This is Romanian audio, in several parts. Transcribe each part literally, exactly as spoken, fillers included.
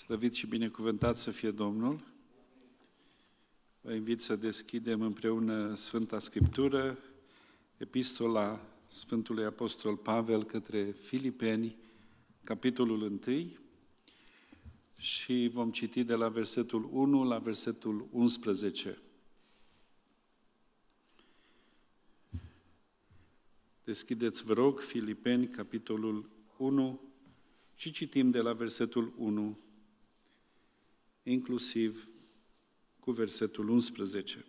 Slăvit și binecuvântat să fie Domnul. Vă invit să deschidem împreună Sfânta Scriptură, Epistola Sfântului Apostol Pavel către Filipeni, capitolul unu, și vom citi de la versetul unu la versetul unsprezece. Deschideți, vă rog, Filipeni, capitolul unu, și citim de la versetul unu, inclusiv cu versetul unsprezece.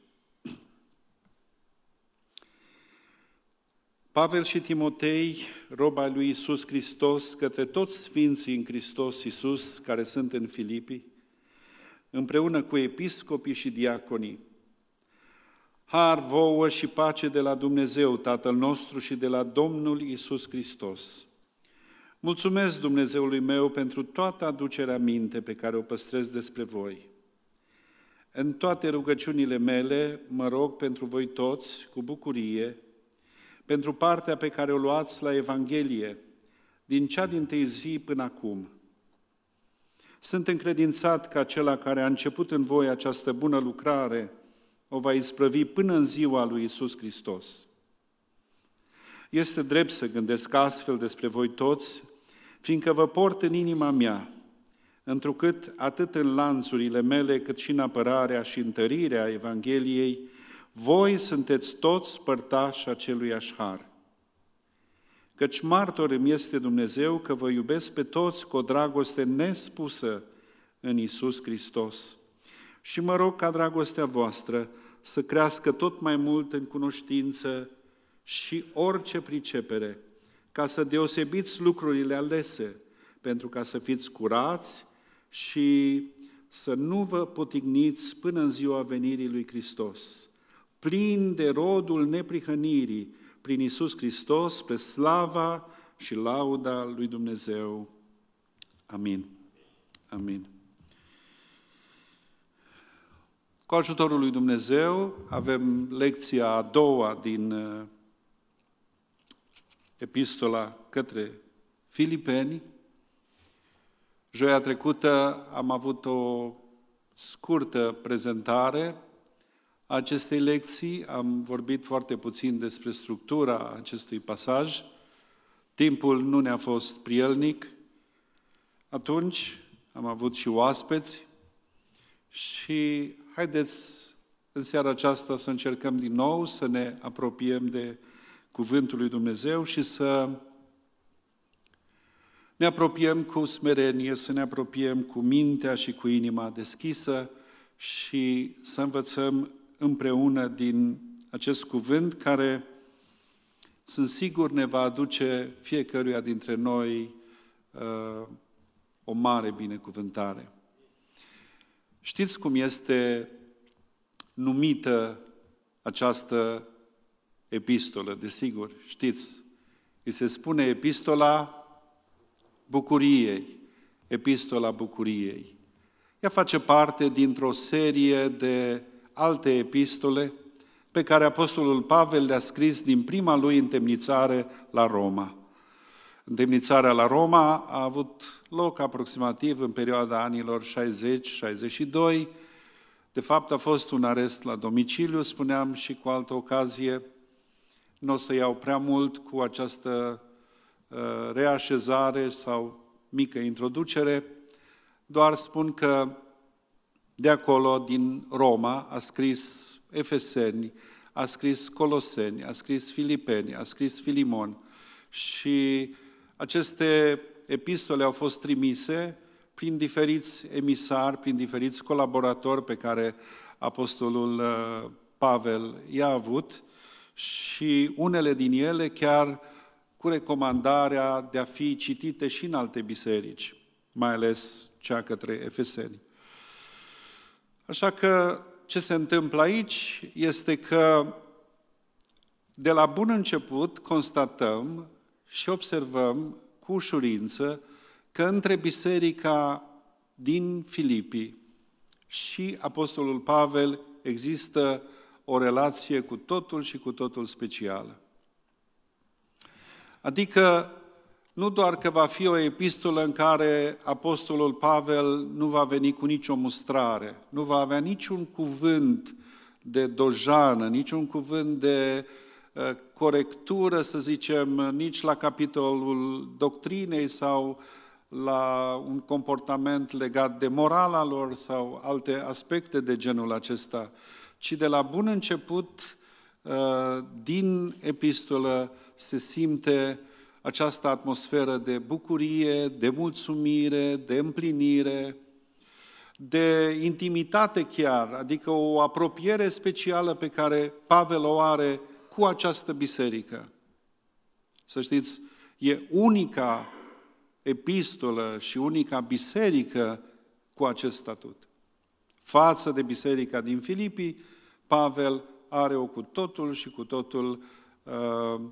Pavel și Timotei, rob al lui Iisus Hristos, către toți sfinții în Hristos Iisus, care sunt în Filipii, împreună cu episcopii și diaconii, har vouă și pace de la Dumnezeu, Tatăl nostru, și de la Domnul Iisus Hristos. Mulțumesc Dumnezeului meu pentru toată aducerea minte pe care o păstrez despre voi. În toate rugăciunile mele mă rog pentru voi toți, cu bucurie, pentru partea pe care o luați la Evanghelie, din cea dintâi zi până acum. Sunt încredințat că acela care a început în voi această bună lucrare o va isprăvi până în ziua lui Iisus Hristos. Este drept să gândesc astfel despre voi toți, fiindcă vă port în inima mea, întrucât atât în lanțurile mele, cât și în apărarea și întărirea Evangheliei, voi sunteți toți părtași aceluiași har. Căci martor îmi este Dumnezeu că vă iubesc pe toți cu o dragoste nespusă în Iisus Hristos. Și mă rog ca dragostea voastră să crească tot mai mult în cunoștință și orice pricepere, ca să deosebiți lucrurile alese, pentru ca să fiți curați și să nu vă potigniți până în ziua venirii lui Hristos, plin de rodul neprihănirii prin Iisus Hristos, spre slava și lauda lui Dumnezeu. Amin. Amin. Cu ajutorul lui Dumnezeu avem lecția a doua din Epistola către Filipeni. Joia trecută am avut o scurtă prezentare a acestei lecții, am vorbit foarte puțin despre structura acestui pasaj, timpul nu ne-a fost prielnic, atunci am avut și oaspeți și haideți în seara aceasta să încercăm din nou să ne apropiem de Cuvântul lui Dumnezeu și să ne apropiem cu smerenie, să ne apropiem cu mintea și cu inima deschisă și să învățăm împreună din acest cuvânt care, sunt sigur, ne va aduce fiecăruia dintre noi uh, o mare binecuvântare. Știți cum este numită această epistolă? Desigur, știți. Îi se spune epistola bucuriei. Epistola bucuriei. Ea face parte dintr-o serie de alte epistole pe care Apostolul Pavel le-a scris din prima lui întemnițare la Roma. Întemnițarea la Roma a avut loc aproximativ în perioada anilor șaizeci șaizeci și doi. De fapt, a fost un arest la domiciliu, spuneam și cu altă ocazie. Nu o să iau prea mult cu această uh, reașezare sau mică introducere, doar spun că de acolo, din Roma, a scris Efeseni, a scris Coloseni, a scris Filipeni, a scris Filimon și aceste epistole au fost trimise prin diferiți emisari, prin diferiți colaboratori pe care Apostolul Pavel i-a avut și unele din ele chiar cu recomandarea de a fi citite și în alte biserici, mai ales cea către Efeseni. Așa că ce se întâmplă aici este că de la bun început constatăm și observăm cu ușurință că între biserica din Filipii și Apostolul Pavel există o relație cu totul și cu totul specială. Adică nu doar că va fi o epistolă în care apostolul Pavel nu va veni cu nicio mustrare, nu va avea niciun cuvânt de dojană, niciun cuvânt de uh, corectură, să zicem, nici la capitolul doctrinei sau la un comportament legat de morala lor sau alte aspecte de genul acesta, ci de la bun început, uh, din epistolă, se simte această atmosferă de bucurie, de mulțumire, de împlinire, de intimitate chiar, adică o apropiere specială pe care Pavel o are cu această biserică. Să știți, e unica epistolă și unica biserică cu acest statut. Față de biserica din Filipii, Pavel are o cu totul și cu totul uh,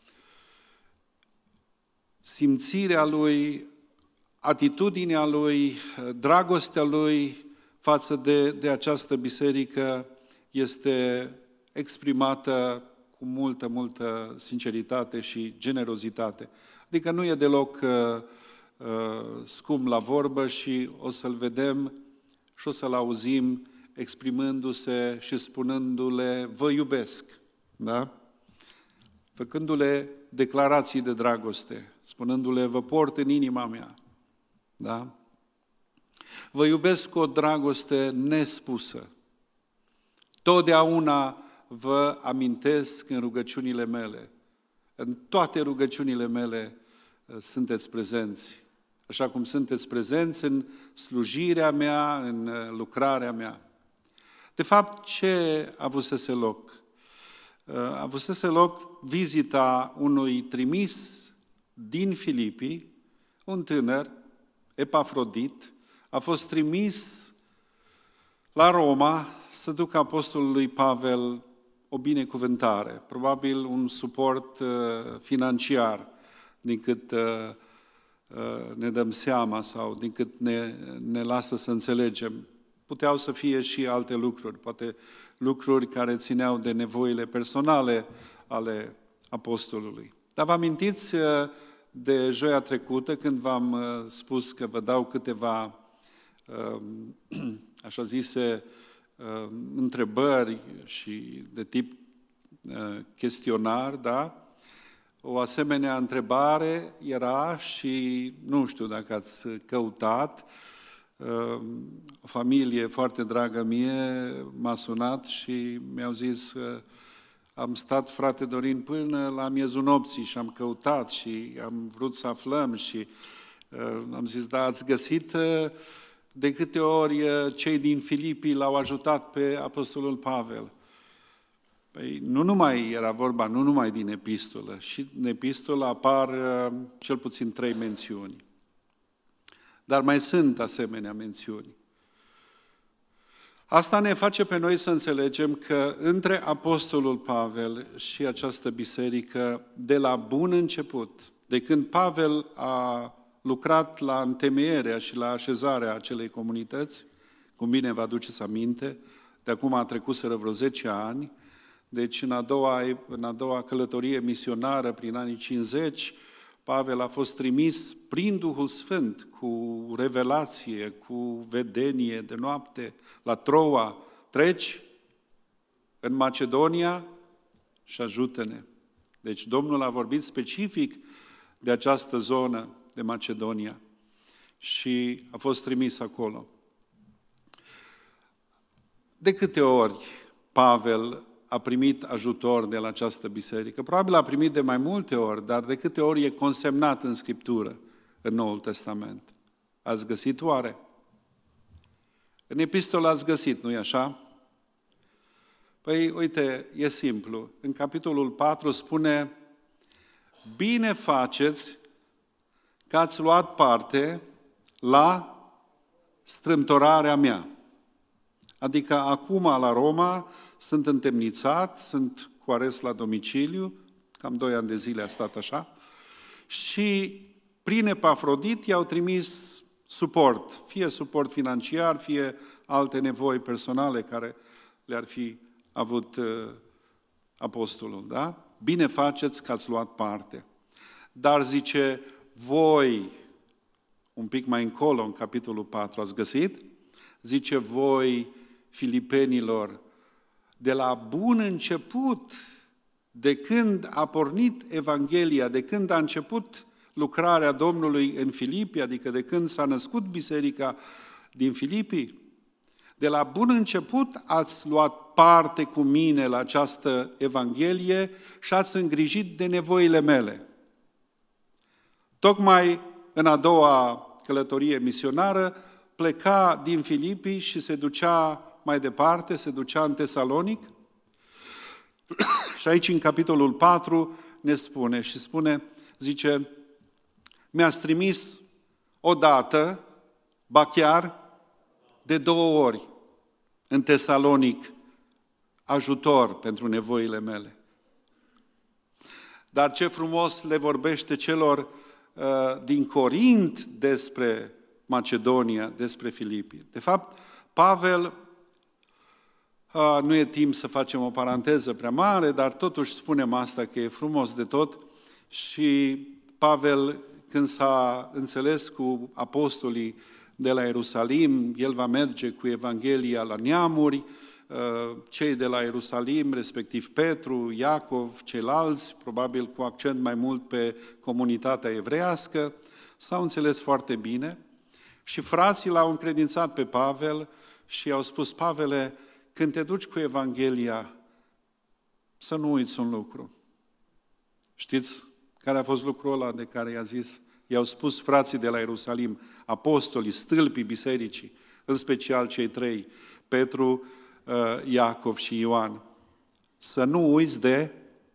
simțirea lui, atitudinea lui, dragostea lui față de, de această biserică este exprimată cu multă, multă sinceritate și generozitate. Adică nu e deloc uh, uh, scump la vorbă și o să-l vedem și o să-l auzim exprimându-se și spunându-le, vă iubesc, da? Făcându-le declarații de dragoste, spunându-le, vă port în inima mea, da? Vă iubesc cu o dragoste nespusă. Totdeauna vă amintesc în rugăciunile mele. În toate rugăciunile mele sunteți prezenți, așa cum sunteți prezenți în slujirea mea, în lucrarea mea. De fapt, ce avusese loc? Avusese loc vizita unui trimis din Filipii, un tânăr, Epafrodit, a fost trimis la Roma să ducă apostolului Pavel o binecuvântare, probabil un suport uh, financiar, din cât uh, uh, ne dăm seama sau din cât ne, ne lasă să înțelegem. Puteau să fie și alte lucruri, poate lucruri care țineau de nevoile personale ale apostolului. Dar vă amintiți uh, de joia trecută, când v-am uh, spus că vă dau câteva, uh, așa zise, uh, întrebări și de tip uh, chestionar, da? O asemenea întrebare era și, nu știu dacă ați căutat, uh, o familie foarte dragă mie m-a sunat și mi-au zis uh, am stat, frate Dorin, până la miezul nopții și am căutat și am vrut să aflăm și uh, am zis, da, ați găsit uh, de câte ori uh, cei din Filipii l-au ajutat pe apostolul Pavel? Păi nu numai era vorba, nu numai din epistolă, și în epistolă apar uh, cel puțin trei mențiuni. Dar mai sunt asemenea mențiuni. Asta ne face pe noi să înțelegem că între apostolul Pavel și această biserică, de la bun început, de când Pavel a lucrat la întemeierea și la așezarea acelei comunități, cum bine vă aduceți aminte, de acum a trecuseră vreo zece ani, deci în a doua, în a doua călătorie misionară, prin anii cincizeci, Pavel a fost trimis prin Duhul Sfânt, cu revelație, cu vedenie de noapte, la Troa. Treci în Macedonia și ajută-ne. Deci Domnul a vorbit specific de această zonă de Macedonia și a fost trimis acolo. De câte ori Pavel a primit ajutor de la această biserică? Probabil a primit de mai multe ori, dar de câte ori e consemnat în Scriptură, în Noul Testament? Ați găsit oare? În epistolă ați găsit, nu-i așa? Păi, uite, e simplu. În capitolul patru spune, bine faceți că ați luat parte la strâmtorarea mea. Adică acum la Roma sunt întemnițat, sunt cu arest la domiciliu, cam doi ani de zile a stat așa, și prin Epafrodit i-au trimis suport, fie suport financiar, fie alte nevoi personale care le-ar fi avut uh, apostolul, da? Bine faceți că ați luat parte. Dar zice, voi, un pic mai încolo, în capitolul patru, ați găsit? Zice voi, filipenilor, de la bun început, de când a pornit Evanghelia, de când a început lucrarea Domnului în Filipi, adică de când s-a născut biserica din Filipii, de la bun început ați luat parte cu mine la această Evanghelie și ați îngrijit de nevoile mele. Tocmai în a doua călătorie misionară pleca din Filipii și se ducea mai departe, se ducea în Tesalonic. Și aici în capitolul patru ne spune și spune, zice, mi-ați trimis odată, ba chiar de două ori în Tesalonic ajutor pentru nevoile mele. Dar ce frumos le vorbește celor uh, din Corint despre Macedonia, despre Filipii. De fapt, Pavel, uh, nu e timp să facem o paranteză prea mare, dar totuși spunem asta că e frumos de tot și Pavel, când s-a înțeles cu apostolii de la Ierusalim, el va merge cu Evanghelia la neamuri, cei de la Ierusalim, respectiv Petru, Iacov, ceilalți, probabil cu accent mai mult pe comunitatea evreiască, s-au înțeles foarte bine și frații l-au încredințat pe Pavel și i-au spus, Pavele, când te duci cu Evanghelia, să nu uiți un lucru. Știți care a fost lucrul ăla de care i-a zis? I-au spus frații de la Ierusalim, apostolii, stâlpii bisericii, în special cei trei, Petru, Iacov și Ioan, să nu uiți de,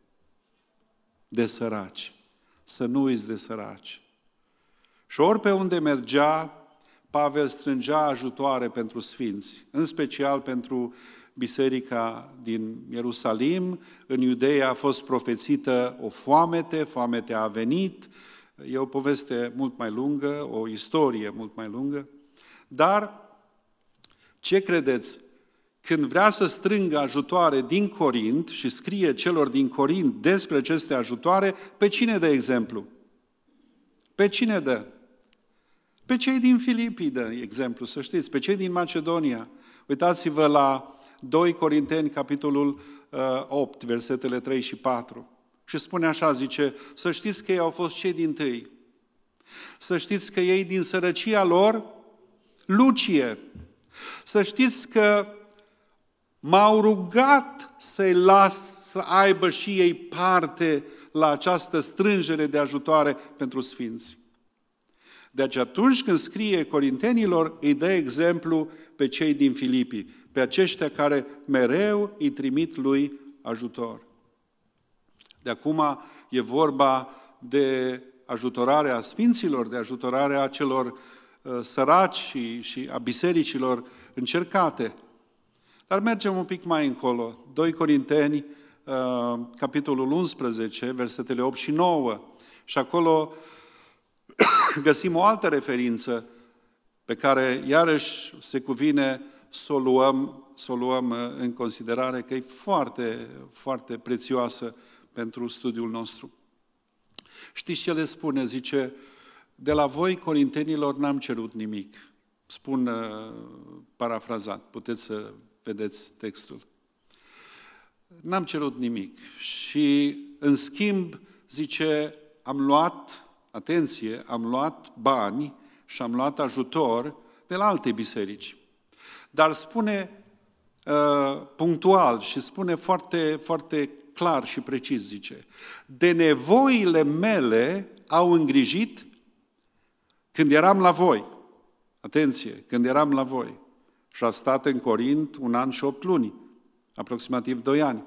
de săraci. Să nu uiți de săraci. Și ori pe unde mergea, Pavel strângea ajutoare pentru sfinți, în special pentru biserica din Ierusalim. În Iudeea a fost profețită o foamete, foametea a venit, e o poveste mult mai lungă, o istorie mult mai lungă, dar ce credeți? Când vrea să strângă ajutoare din Corint și scrie celor din Corint despre aceste ajutoare, pe cine dă exemplu? Pe cine dă? Pe cei din Filipii dă exemplu, să știți, pe cei din Macedonia. Uitați-vă la doi Corinteni, capitolul opt, versetele trei și patru. Și spune așa, zice, să știți că ei au fost cei dintâi. Să știți că ei din sărăcia lor, lucie. Să știți că m-au rugat să-i las să aibă și ei parte la această strângere de ajutoare pentru sfinți. Deci atunci când scrie Corintenilor, îi dă exemplu pe cei din Filipii, pe aceștia care mereu îi trimit lui ajutor. De acum e vorba de ajutorarea sfinților, de ajutorarea celor uh, săraci și, și a bisericilor încercate. Dar mergem un pic mai încolo. doi Corinteni, uh, capitolul unsprezece, versetele opt și nouă. Și acolo găsim o altă referință pe care iarăși se cuvine să o luăm, să o luăm în considerare, că e foarte, foarte prețioasă pentru studiul nostru. Știți ce le spune? Zice, de la voi, corintenilor, n-am cerut nimic. Spun uh, parafrazat, puteți să vedeți textul. N-am cerut nimic și, în schimb, zice, am luat, atenție, am luat bani și am luat ajutor de la alte biserici. Dar spune uh, punctual și spune foarte, foarte clar și precis, zice, de nevoile mele au îngrijit când eram la voi. Atenție, când eram la voi. Și a stat în Corint un an și opt luni, aproximativ doi ani.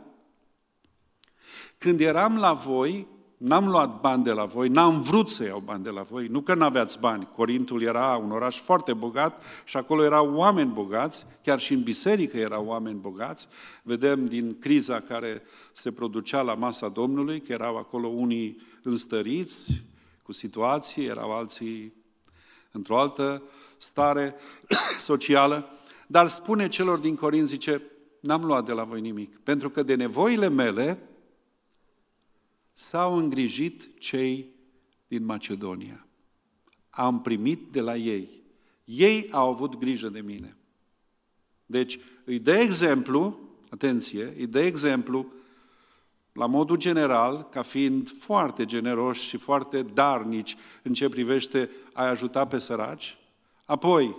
Când eram la voi, n-am luat bani de la voi, n-am vrut să iau bani de la voi, nu că n-aveați bani. Corintul era un oraș foarte bogat și acolo erau oameni bogați, chiar și în biserică erau oameni bogați. Vedem din criza care se producea la masa Domnului, că erau acolo unii înstăriți cu situații, erau alții într-o altă stare socială. Dar spune celor din Corint, zice, n-am luat de la voi nimic, pentru că de nevoile mele s-au îngrijit cei din Macedonia. Am primit de la ei. Ei au avut grijă de mine. Deci îi dă exemplu, atenție, îi dă exemplu la modul general, ca fiind foarte generoși și foarte darnici în ce privește a ajuta pe săraci. Apoi,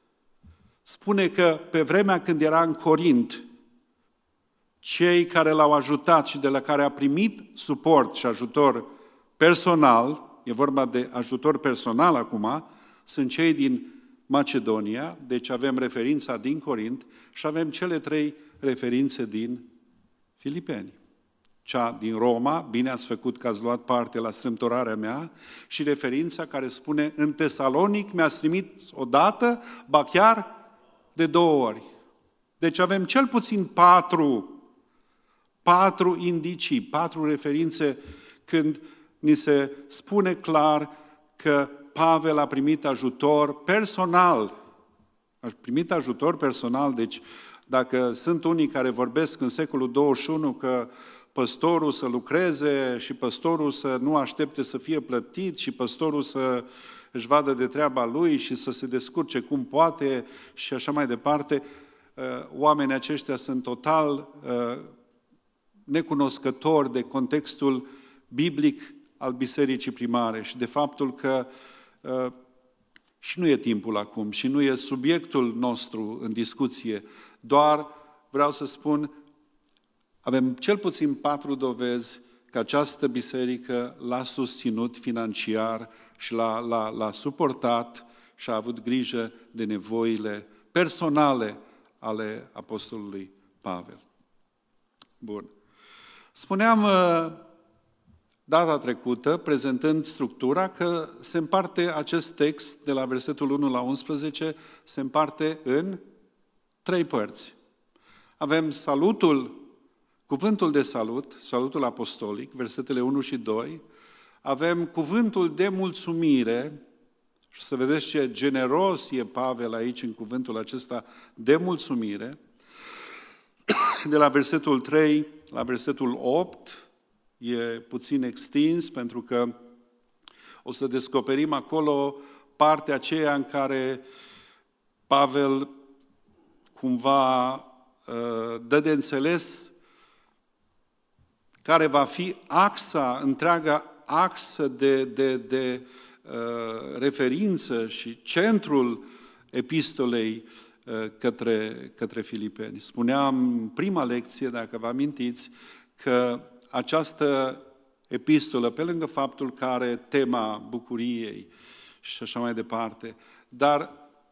spune că pe vremea când era în Corint, cei care l-au ajutat și de la care a primit suport și ajutor personal, e vorba de ajutor personal acum, sunt cei din Macedonia, deci avem referința din Corint și avem cele trei referințe din Filipeni. Cea din Roma, bine ați făcut că ați luat parte la strâmtorarea mea, și referința care spune, în Tesalonic mi-ați trimit odată, ba chiar de două ori. Deci avem cel puțin patru, patru indicii, patru referințe când ni se spune clar că Pavel a primit ajutor personal. A primit ajutor personal, deci dacă sunt unii care vorbesc în secolul douăzeci și unu că păstorul să lucreze și păstorul să nu aștepte să fie plătit și păstorul să își vadă de treaba lui și să se descurce cum poate și așa mai departe, oamenii aceștia sunt total necunoscători de contextul biblic al bisericii primare și de faptul că și nu e timpul acum și nu e subiectul nostru în discuție, doar vreau să spun, avem cel puțin patru dovezi că această biserică l-a susținut financiar și l-a, l-a, l-a suportat și a avut grijă de nevoile personale ale apostolului Pavel. Bun. Spuneam data trecută, prezentând structura, că se împarte acest text de la versetul unu la unsprezece, se împarte în trei părți. Avem salutul, cuvântul de salut, salutul apostolic, versetele unu și doi, avem cuvântul de mulțumire, și să vedeți ce generos e Pavel aici în cuvântul acesta de mulțumire, de la versetul trei la versetul opt, e puțin extins pentru că o să descoperim acolo partea aceea în care Pavel cumva dă de înțeles care va fi axa, întreaga axă de, de, de uh, referință și centrul epistolei uh, către, către Filipeni. Spuneam în prima lecție, dacă vă amintiți, că această epistolă, pe lângă faptul că are tema bucuriei și așa mai departe, dar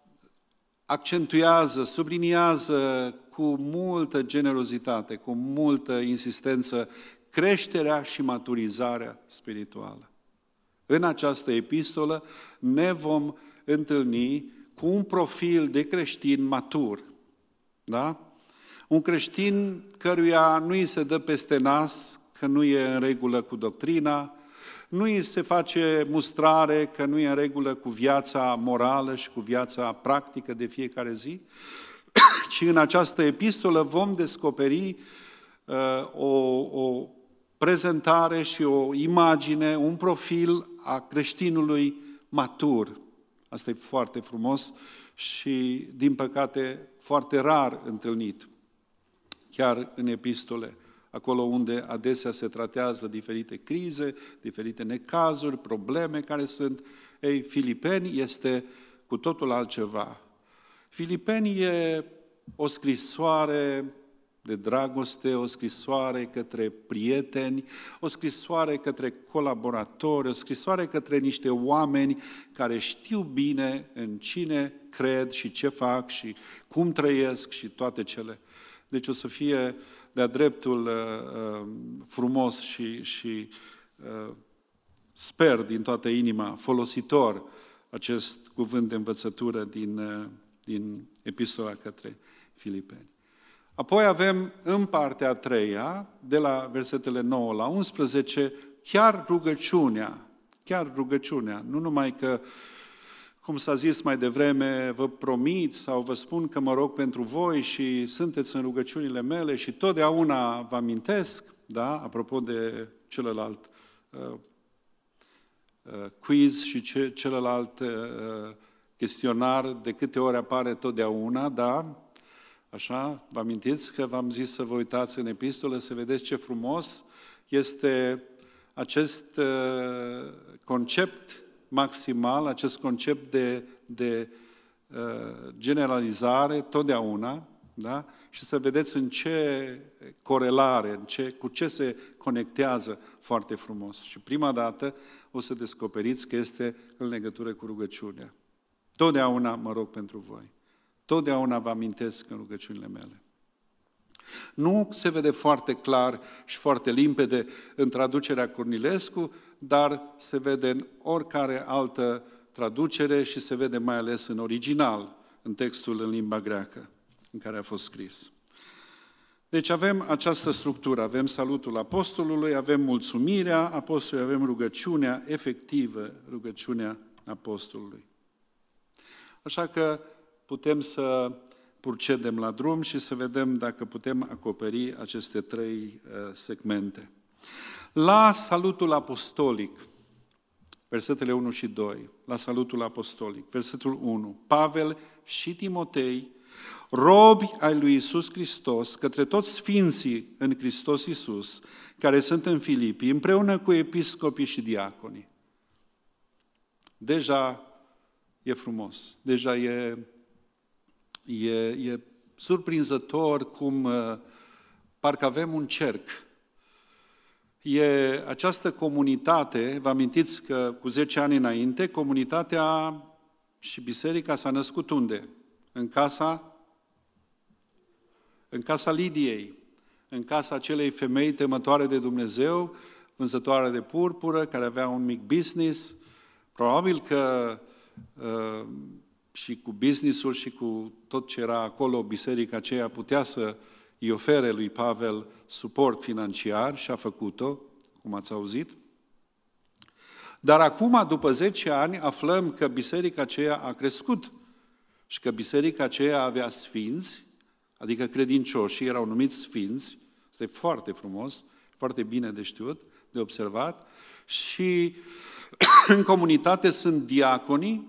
accentuează, subliniază cu multă generozitate, cu multă insistență, creșterea și maturizarea spirituală. În această epistolă ne vom întâlni cu un profil de creștin matur. Da? Un creștin căruia nu îi se dă peste nas că nu e în regulă cu doctrina, nu îi se face mustrare că nu e în regulă cu viața morală și cu viața practică de fiecare zi, ci în această epistolă vom descoperi uh, o, o prezentare și o imagine, un profil a creștinului matur. Asta e foarte frumos și, din păcate, foarte rar întâlnit, chiar în epistole, acolo unde adesea se tratează diferite crize, diferite necazuri, probleme care sunt. Ei, Filipeni este cu totul altceva. Filipeni e o scrisoare de dragoste, o scrisoare către prieteni, o scrisoare către colaboratori, o scrisoare către niște oameni care știu bine în cine cred și ce fac și cum trăiesc și toate cele. Deci o să fie de-a dreptul uh, frumos și, și uh, sper din toată inima folositor acest cuvânt de învățătură din, uh, din epistola către Filipeni. Apoi avem în partea a treia, de la versetele nouă la unsprezece, chiar rugăciunea, chiar rugăciunea, nu numai că, cum s-a zis mai devreme, vă promit sau vă spun că mă rog pentru voi și sunteți în rugăciunile mele și totdeauna vă amintesc, da, apropo de celălalt uh, quiz și ce, celălalt uh, chestionar de câte ori apare totdeauna, da? Așa, vă amintiți că v-am zis să vă uitați în epistolă, să vedeți ce frumos este acest uh, concept maximal, acest concept de, de uh, generalizare totdeauna, da? Și să vedeți în ce corelare, în ce, cu ce se conectează foarte frumos. Și prima dată o să descoperiți că este în legătură cu rugăciunea. Totdeauna mă rog pentru voi. Totdeauna vă amintesc în rugăciunile mele. Nu se vede foarte clar și foarte limpede în traducerea Cornilescu, dar se vede în oricare altă traducere și se vede mai ales în original, în textul în limba greacă în care a fost scris. Deci avem această structură, avem salutul apostolului, avem mulțumirea apostolului, avem rugăciunea efectivă, rugăciunea apostolului. Așa că putem să procedem la drum și să vedem dacă putem acoperi aceste trei uh, segmente. La salutul apostolic, versetele unu și doi, la salutul apostolic, versetul unu, Pavel și Timotei, robi ai lui Iisus Hristos, către toți sfinții în Hristos Iisus, care sunt în Filipii, împreună cu episcopii și diaconii. Deja e frumos, deja e, e, e surprinzător cum uh, parcă avem un cerc. E această comunitate, vă amintiți că cu zece ani înainte, comunitatea și biserica s-a născut unde? În casa În casa Lidiei, în casa acelei femei temătoare de Dumnezeu, vânzătoare de purpură, care avea un mic business. Probabil că uh, și cu businessul și cu tot ce era acolo, biserica aceea putea să îi ofere lui Pavel suport financiar și a făcut-o, cum ați auzit. Dar acum, după zece ani, aflăm că biserica aceea a crescut și că biserica aceea avea sfinți, adică credincioșii erau numiți sfinți, este foarte frumos, foarte bine de știut, de observat, și în comunitate sunt diaconii,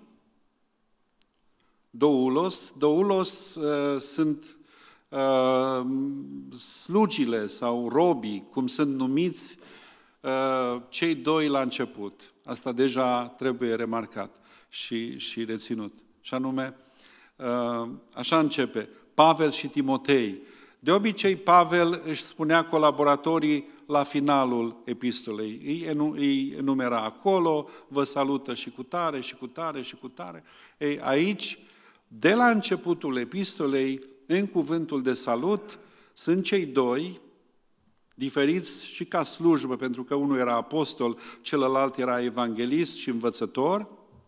doulos, doulos uh, sunt uh, slugile sau robii, cum sunt numiți uh, cei doi la început. Asta deja trebuie remarcat și, și reținut. Și anume, uh, așa începe, Pavel și Timotei. De obicei, Pavel își spunea colaboratorii la finalul epistolei. Îi, îi enumera acolo, vă salută și cu tare, și cu tare, și cu tare. Ei, aici, de la începutul epistolei, în cuvântul de salut, sunt cei doi, diferiți și ca slujbă, pentru că unul era apostol, celălalt era evanghelist și învățător,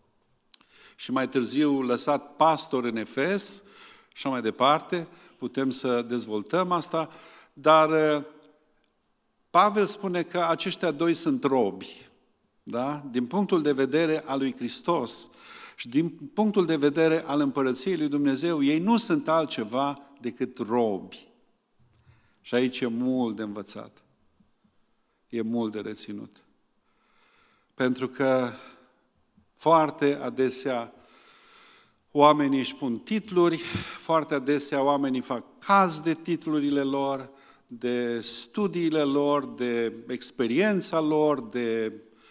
și mai târziu lăsat pastor în Efes, și mai departe, putem să dezvoltăm asta, dar Pavel spune că aceștia doi sunt robi, da? Din punctul de vedere al lui Hristos și din punctul de vedere al împărăției lui Dumnezeu, ei nu sunt altceva decât robi. Și aici e mult de învățat, e mult de reținut. Pentru că foarte adesea oamenii își pun titluri, foarte adesea oamenii fac caz de titlurile lor, de studiile lor, de experiența lor, de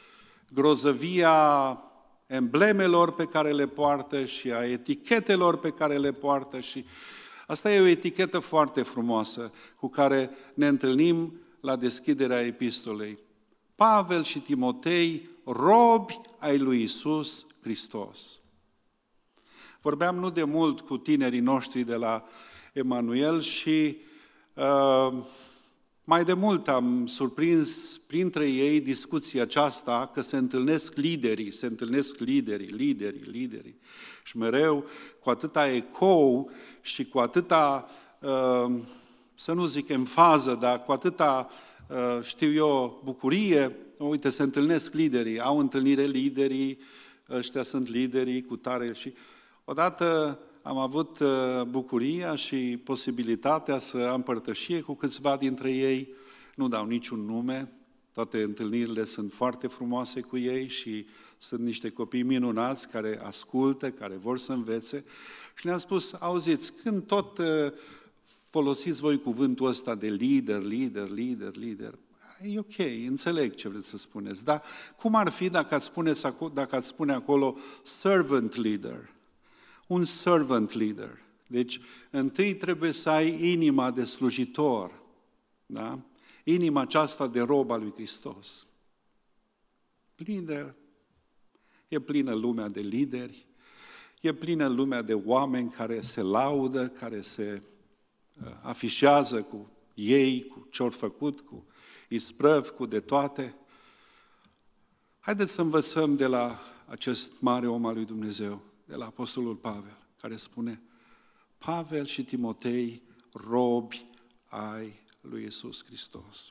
grozăvia emblemelor pe care le poartă și a etichetelor pe care le poartă. Și asta e o etichetă foarte frumoasă cu care ne întâlnim la deschiderea epistolei. Pavel și Timotei, robi ai lui Iisus Hristos. Vorbeam nu de mult cu tinerii noștri de la Emanuel și uh, mai de mult am surprins printre ei discuția aceasta că se întâlnesc liderii, se întâlnesc liderii, liderii, liderii. Și mereu cu atâta ecou și cu atâta, uh, să nu zic emfază, dar cu atâta, uh, știu eu, bucurie, uite, se întâlnesc liderii, au întâlnire liderii, ăștia sunt liderii cu tare și... Odată am avut bucuria și posibilitatea să am părtășie cu câțiva dintre ei, nu dau niciun nume, Toate întâlnirile sunt foarte frumoase cu ei și sunt niște copii minunați care ascultă, care vor să învețe. Și ne-a spus, auziți, când tot folosiți voi cuvântul ăsta de lider, lider, lider, lider, e ok, înțeleg ce vreți să spuneți, dar cum ar fi dacă ați, spuneți, dacă ați spune acolo servant leader? Un servant leader. Deci, întâi trebuie să ai inima de slujitor, da? Inima aceasta de rob al lui Hristos. Lider. E plină lumea de lideri, e plină lumea de oameni care se laudă, care se uh, afișează cu ei, cu ce-au făcut, cu isprăvi, cu de toate. Haideți să învățăm de la acest mare om al lui Dumnezeu, de la Apostolul Pavel, care spune, Pavel și Timotei, robi ai lui Iisus Hristos.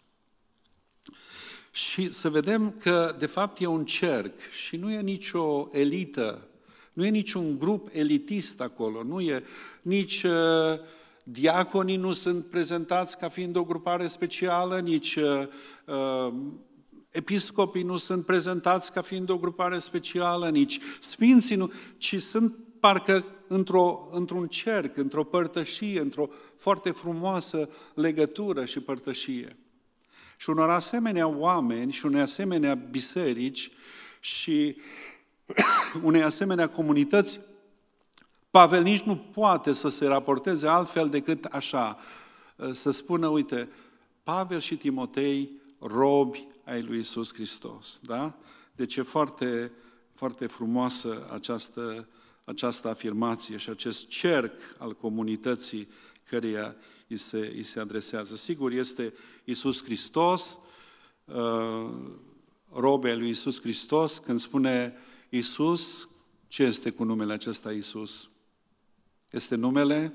Și să vedem că, de fapt, e un cerc și nu e nicio elită, nu e niciun grup elitist acolo, nu e nici uh, diaconii nu sunt prezentați ca fiind o grupare specială, nici uh, uh, episcopii nu sunt prezentați ca fiind o grupare specială, nici sfinții nu, ci sunt parcă într-o, într-un cerc, într-o părtășie, într-o foarte frumoasă legătură și părtășie. Și unor asemenea oameni și unei asemenea biserici și unei asemenea comunități, Pavel nici nu poate să se raporteze altfel decât așa, să spună, uite, Pavel și Timotei, robi ai lui Iisus Hristos. Da? Deci e foarte, foarte frumoasă această, această afirmație și acest cerc al comunității căreia îi se, îi se adresează. Sigur, este Iisus Hristos, uh, robi ai lui Iisus Hristos. Când spune Iisus, ce este cu numele acesta Iisus? Este numele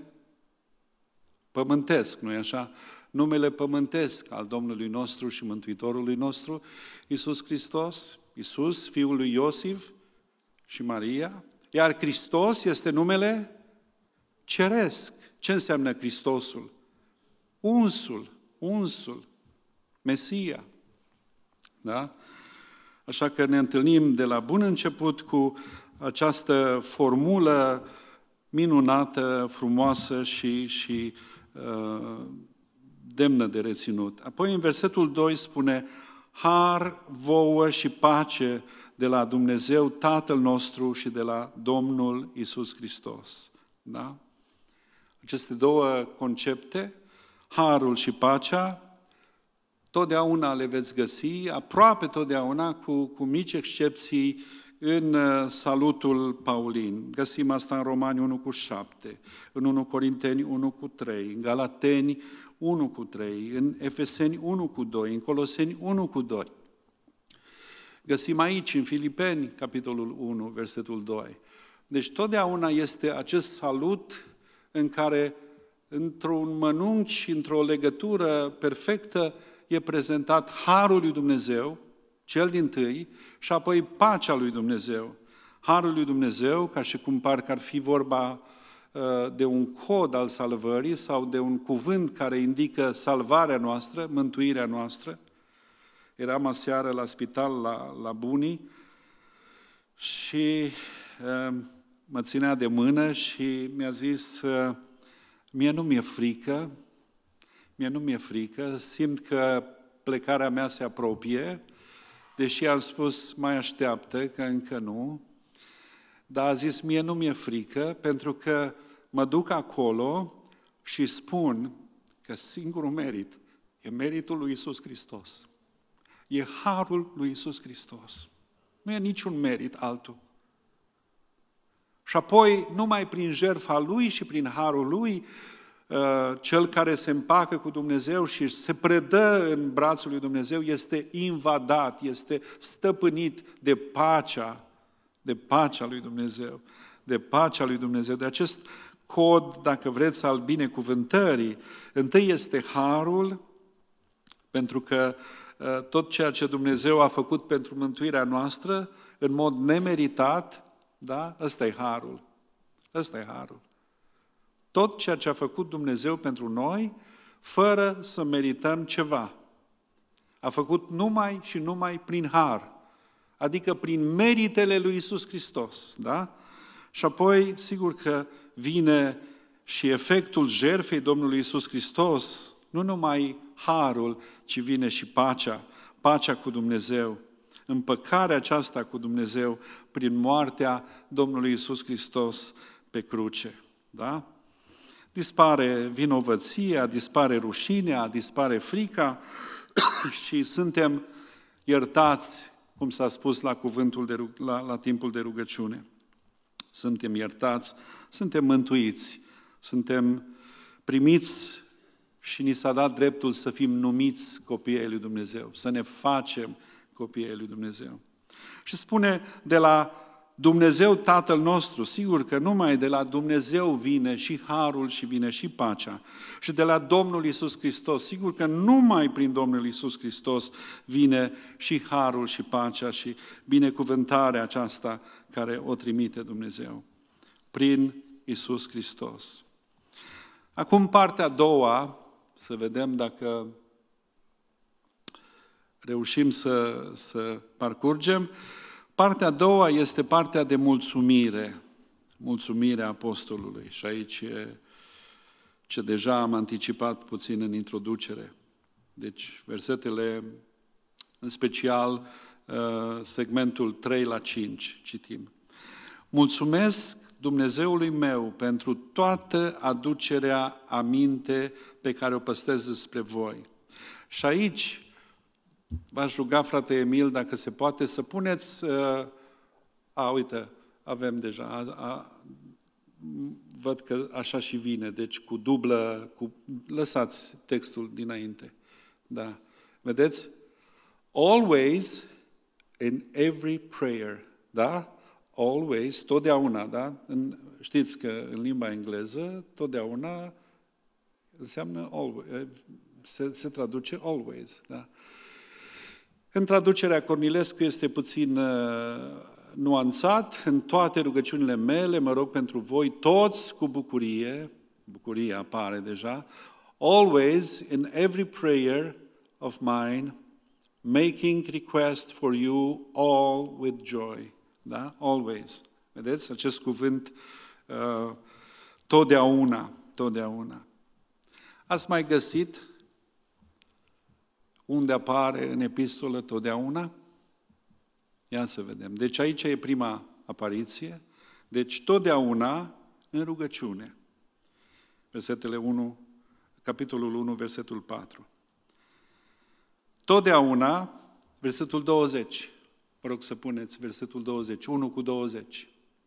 pământesc, nu-i așa? Numele pământesc al Domnului nostru și Mântuitorului nostru, Iisus Hristos, Iisus, fiul lui Iosif și Maria, iar Hristos este numele ceresc. Ce înseamnă Hristosul? Unsul, unsul, Mesia. Da? Așa că ne întâlnim de la bun început cu această formulă minunată, frumoasă și, și uh, demnă de reținut. Apoi în versetul doi spune, har vouă și pace de la Dumnezeu Tatăl nostru și de la Domnul Iisus Hristos. Da? Aceste două concepte, harul și pacea, totdeauna le veți găsi, aproape totdeauna, cu, cu mici excepții, în salutul Paulin. Găsim asta în Romani unu cu șapte, în unu Corinteni unu cu trei, în Galateni unu cu trei, în Efeseni unu cu doi, în Coloseni unu cu doi. Găsim aici, în Filipeni, capitolul unu, versetul doi. Deci totdeauna este acest salut în care, într-un mănunchi și într-o legătură perfectă, e prezentat harul lui Dumnezeu, cel dintâi, și apoi pacea lui Dumnezeu. Harul lui Dumnezeu, ca și cum parcă ar fi vorba uh, de un cod al salvării sau de un cuvânt care indică salvarea noastră, mântuirea noastră. Eram aseară la spital la, la Bunii și uh, mă ținea de mână și mi-a zis, uh, mie nu mi-e frică, mie nu mi-e frică, simt că plecarea mea se apropie, deși am spus, mai așteaptă, că încă nu, dar a zis, mie nu mi-e frică, pentru că mă duc acolo și spun că singurul merit e meritul lui Iisus Hristos. E harul lui Iisus Hristos. Nu e niciun merit altul. Și apoi, numai prin jertfa Lui și prin harul Lui, cel care se împacă cu Dumnezeu și se predă în brațul lui Dumnezeu este invadat, este stăpânit de pacea, de pacea lui Dumnezeu, de pacea lui Dumnezeu, de acest cod, dacă vreți, al binecuvântării. Întâi este harul, pentru că tot ceea ce Dumnezeu a făcut pentru mântuirea noastră, în mod nemeritat, da? Ăsta e harul. Ăsta e harul. Tot ceea ce a făcut Dumnezeu pentru noi, fără să merităm ceva. A făcut numai și numai prin har, adică prin meritele lui Iisus Hristos, da? Și apoi, sigur că vine și efectul jertfei Domnului Iisus Hristos, nu numai harul, ci vine și pacea, pacea cu Dumnezeu, împăcarea aceasta cu Dumnezeu prin moartea Domnului Iisus Hristos pe cruce, da? Dispare vinovăția, dispare rușinea, dispare frica și suntem iertați, cum s-a spus la cuvântul de rug- la, la timpul de rugăciune. Suntem iertați, suntem mântuiți, suntem primiți și ni s-a dat dreptul să fim numiți copiii lui Dumnezeu, să ne facem copiii lui Dumnezeu. Și spune de la Dumnezeu Tatăl nostru, sigur că numai de la Dumnezeu vine și harul și vine și pacea. Și de la Domnul Iisus Hristos, sigur că numai prin Domnul Iisus Hristos vine și harul și pacea și binecuvântarea aceasta care o trimite Dumnezeu. Prin Iisus Hristos. Acum partea a doua, să vedem dacă reușim să, să parcurgem. Partea a doua este partea de mulțumire, mulțumirea apostolului. Și aici e ce deja am anticipat puțin în introducere. Deci, versetele, în special, segmentul trei la cinci, citim. Mulțumesc Dumnezeului meu pentru toată aducerea aminte pe care o păstrez spre voi. Și aici v-aș ruga, frate Emil, dacă se poate, să puneți... Uh, a, uite, avem deja. A, a, văd că așa și vine, deci cu dublă... Cu, lăsați textul dinainte. Da. Vedeți? Always in every prayer. Da? Always, totdeauna. Da? În, știți că în limba engleză, totdeauna înseamnă always. Se, se traduce always. Da? În traducerea Cornilescu este puțin uh, nuanțat. În toate rugăciunile mele, mă rog pentru voi toți cu bucurie, bucuria apare deja, always in every prayer of mine, making request for you all with joy. Da? Always. Vedeți? Acest cuvânt uh, totdeauna, totdeauna. Ați mai găsit unde apare în epistolă totdeauna? Ia să vedem. Deci aici e prima apariție. Deci totdeauna în rugăciune. Versetele unu, capitolul unu, versetul patru. Totdeauna, versetul douăzeci. Vă rog să puneți versetul douăzeci, unu cu douăzeci.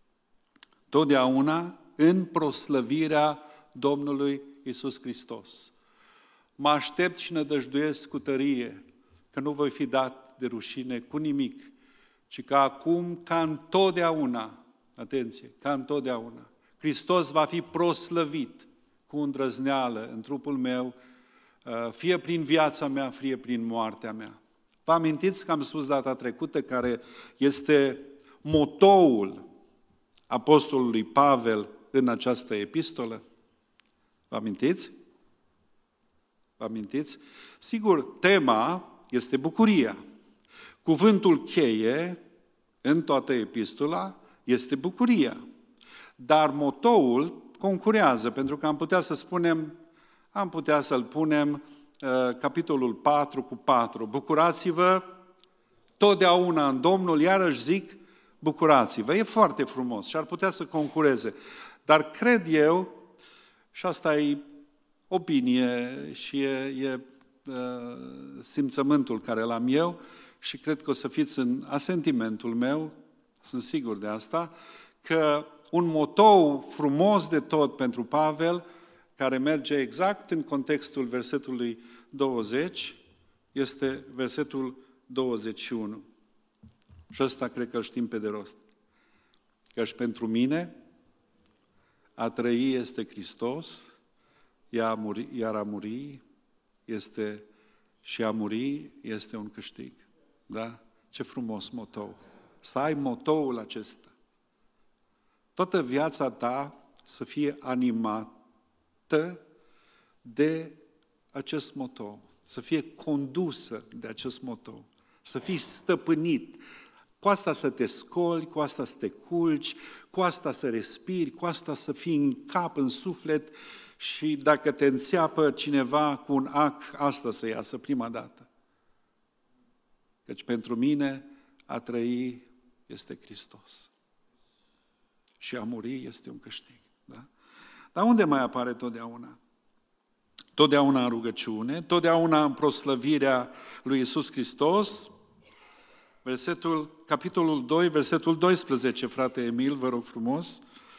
Totdeauna în proslăvirea Domnului Iisus Hristos. Mă aștept și nădăjduiesc cu tărie că nu voi fi dat de rușine cu nimic, ci că acum, ca întotdeauna, atenție, ca întotdeauna, Hristos va fi proslăvit cu îndrăzneală în trupul meu, fie prin viața mea, fie prin moartea mea. Vă amintiți că am spus data trecută care este motoul apostolului Pavel în această epistolă? Vă amintiți? Vă amintiți? Sigur, tema este bucuria. Cuvântul cheie în toată epistola este bucuria. Dar motoul concurează, pentru că am putea să spunem, am putea să-l punem uh, capitolul patru cu patru. Bucurați-vă totdeauna în Domnul, iarăși zic, bucurați-vă. E foarte frumos și ar putea să concureze. Dar cred eu, și asta e opinie și e, e uh, simțământul care l-am eu și cred că o să fiți în asentimentul meu, sunt sigur de asta, că un motou frumos de tot pentru Pavel, care merge exact în contextul versetului douăzeci, este versetul douăzeci și unu. Și ăsta cred că îl știm pe de rost. Căci pentru mine a trăi este Hristos, iar a muri, iar a muri este și a muri este un câștig. Da? Ce frumos motou. Să ai motoul acesta. Toată viața ta să fie animată de acest motou. să fie condusă de acest motou, să fii stăpânit. Cu asta să te scoli, cu asta să te culci, cu asta să respiri, cu asta să fii în cap, în suflet și dacă te înțeapă cineva cu un ac, asta să iasă prima dată. Căci pentru mine a trăi este Hristos și a muri este un câștig. Da? Dar unde mai apare totdeauna? Totdeauna în rugăciune, totdeauna în proslăvirea lui Iisus Hristos. Versetul, capitolul doi, versetul doisprezece, frate Emil, vă rog frumos.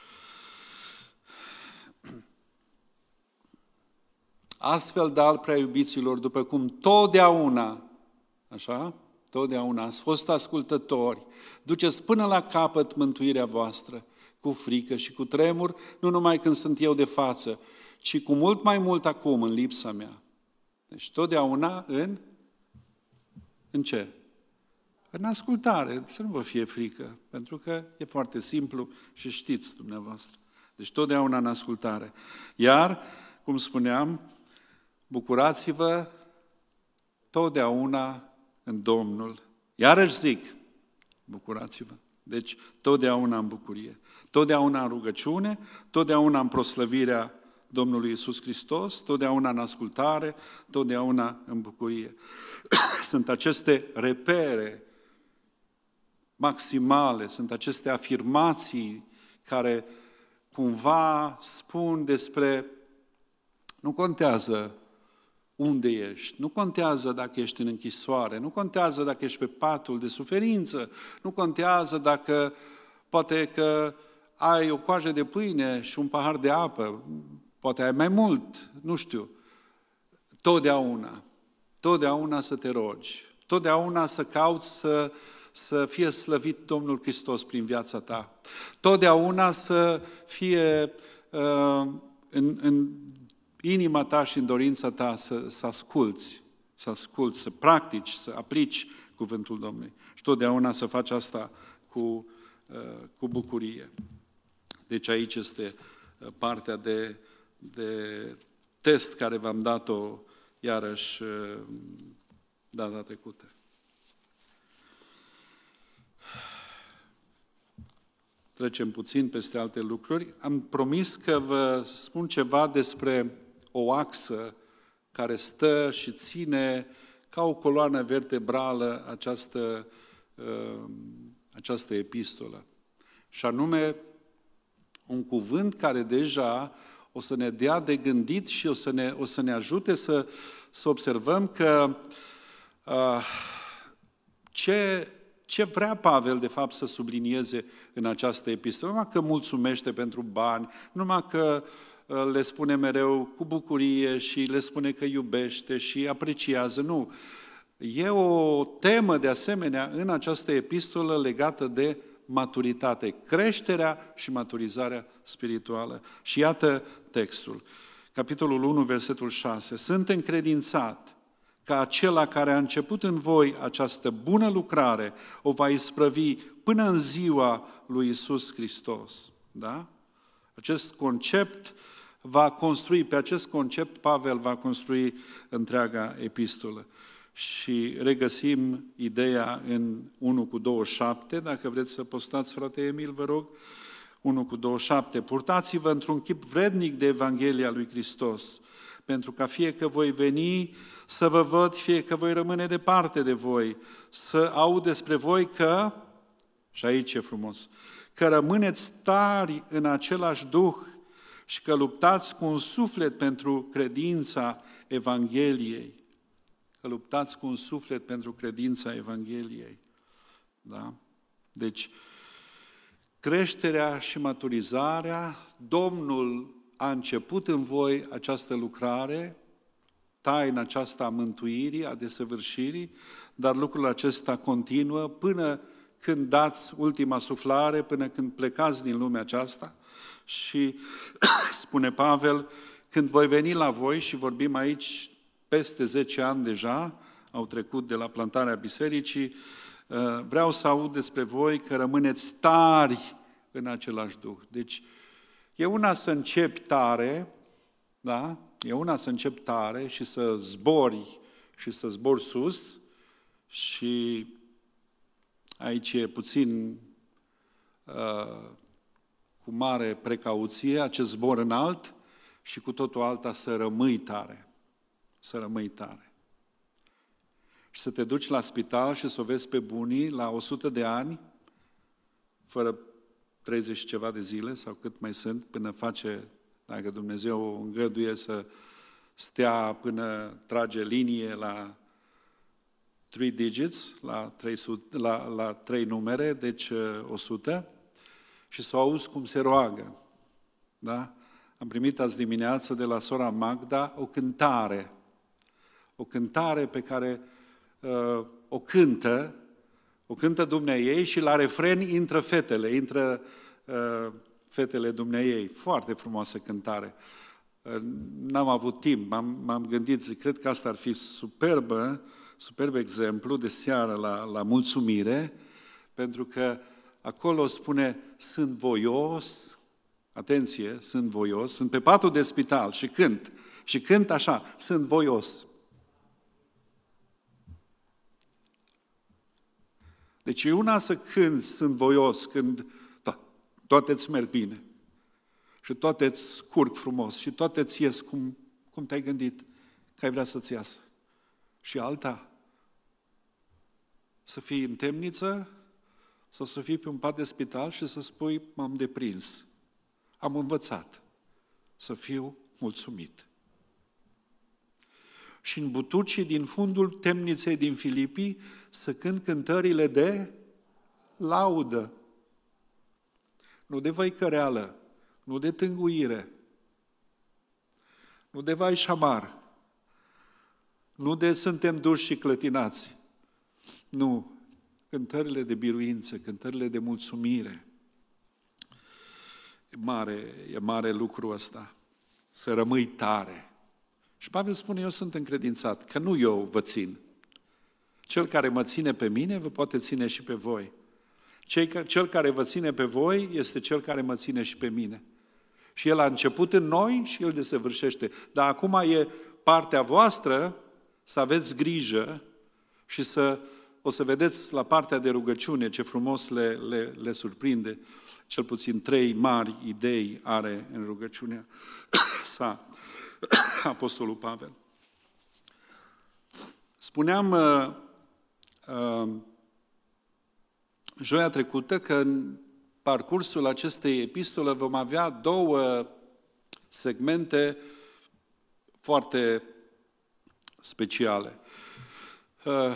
Astfel, dar, prea iubiților, după cum totdeauna, așa, totdeauna ați fost ascultători, duceți până la capăt mântuirea voastră, cu frică și cu tremur, nu numai când sunt eu de față, ci cu mult mai mult acum, în lipsa mea. Deci totdeauna în, în ce? În ascultare, să nu vă fie frică, pentru că e foarte simplu și știți dumneavoastră. Deci totdeauna în ascultare. Iar, cum spuneam, bucurați-vă totdeauna în Domnul. Iarăși zic, bucurați-vă. Deci totdeauna în bucurie, totdeauna în rugăciune, totdeauna în proslăvirea Domnului Iisus Hristos, totdeauna în ascultare, totdeauna în bucurie. Sunt aceste repere maximale, sunt aceste afirmații care cumva spun despre, nu contează unde ești, nu contează dacă ești în închisoare, nu contează dacă ești pe patul de suferință, nu contează dacă poate că ai o coajă de pâine și un pahar de apă, poate ai mai mult, nu știu, totdeauna, totdeauna să te rogi, totdeauna să cauți să să fie slăvit Domnul Hristos prin viața ta. Totdeauna să fie uh, în, în inima ta și în dorința ta să, să asculți, să asculți, să practici, să aplici cuvântul Domnului. Și totdeauna să faci asta cu, uh, cu bucurie. Deci aici este partea de, de test care v-am dat-o iarăși uh, data trecută. Trecem puțin peste alte lucruri. Am promis că vă spun ceva despre o axă care stă și ține ca o coloană vertebrală această, această epistolă. Și anume, un cuvânt care deja o să ne dea de gândit și o să ne, o să ne ajute să, să observăm că uh, ce... Ce vrea Pavel, de fapt, să sublinieze în această epistolă? Numai că mulțumește pentru bani, numai că le spune mereu cu bucurie și le spune că iubește și apreciază. Nu. E o temă, de asemenea, în această epistolă legată de maturitate, creșterea și maturizarea spirituală. Și iată textul. Capitolul unu, versetul șase. Sunt încredințat că acela care a început în voi această bună lucrare o va isprăvi până în ziua lui Iisus Hristos. Da? Acest concept va construi, pe acest concept Pavel va construi întreaga epistolă. Și regăsim ideea în unu cu douăzeci și șapte, dacă vreți să postați, frate Emil, vă rog, unu cu douăzeci și șapte. Purtați-vă într-un chip vrednic de Evanghelia lui Hristos, pentru ca fie că voi veni să vă văd, fie că voi rămâne departe de voi, să aud despre voi că, și aici e frumos, că rămâneți tari în același duh și că luptați cu un suflet pentru credința Evangheliei. Că luptați cu un suflet pentru credința Evangheliei. Da? Deci, creșterea și maturizarea, Domnul a început în voi această lucrare, taina aceasta a mântuirii, a desăvârșirii, dar lucrul acesta continuă până când dați ultima suflare, până când plecați din lumea aceasta. Și spune Pavel, când voi veni la voi, și vorbim aici peste zece ani deja, au trecut de la plantarea bisericii, vreau să aud despre voi că rămâneți tari în același duh. Deci, e una să începi tare, da? E una să începi tare și să zbori și să zbor sus și aici e puțin uh, cu mare precauție, acest zbor înalt și cu totul alta să rămâi tare. Să rămâi tare. Și să te duci la spital și să o vezi pe bunii la o sută de ani, fără treizeci și ceva de zile sau cât mai sunt, până face, dacă Dumnezeu îngăduie să stea până trage linie la three digits, la trei, la, la trei numere, deci o sută, și să o auzi cum se roagă. Da? Am primit azi dimineață de la sora Magda o cântare, o cântare pe care uh, o cântă, o cântă dumneaei și la refren intră fetele, intră uh, fetele dumneaei. Foarte frumoasă cântare. Uh, n-am avut timp, m-am, m-am gândit, zic, cred că asta ar fi superbă, superb exemplu de seară la, la mulțumire, pentru că acolo spune, sunt voios, atenție, sunt voios, sunt pe patul de spital și cânt, și cânt așa, sunt voios. Deci e una să cânti, sunt voios, când to- toate îți merg bine și toate îți curg frumos și toate îți ies cum, cum te-ai gândit că ai vrea să-ți iasă. Și alta, să fii în temniță sau să fii pe un pat de spital și să spui, m-am deprins, am învățat să fiu mulțumit. Și în butucii din fundul temniței din Filipii să cânt cântările de laudă. Nu de văicăreală, nu de tânguire, nu de vai șamar, nu de suntem duși și clătinați. Nu, cântările de biruință, cântările de mulțumire. E mare, e mare lucru ăsta, să rămâi tare. Și Pavel spune, eu sunt încredințat, că nu eu vă țin. Cel care mă ține pe mine, vă poate ține și pe voi. Cel care vă ține pe voi este cel care mă ține și pe mine. Și El a început în noi și El desăvârșește. Dar acum e partea voastră să aveți grijă și să o să vedeți la partea de rugăciune ce frumos le, le, le surprinde. Cel puțin trei mari idei are în rugăciunea sa Apostolul Pavel. Spuneam uh, uh, joia trecută că în parcursul acestei epistole vom avea două segmente foarte speciale. Uh,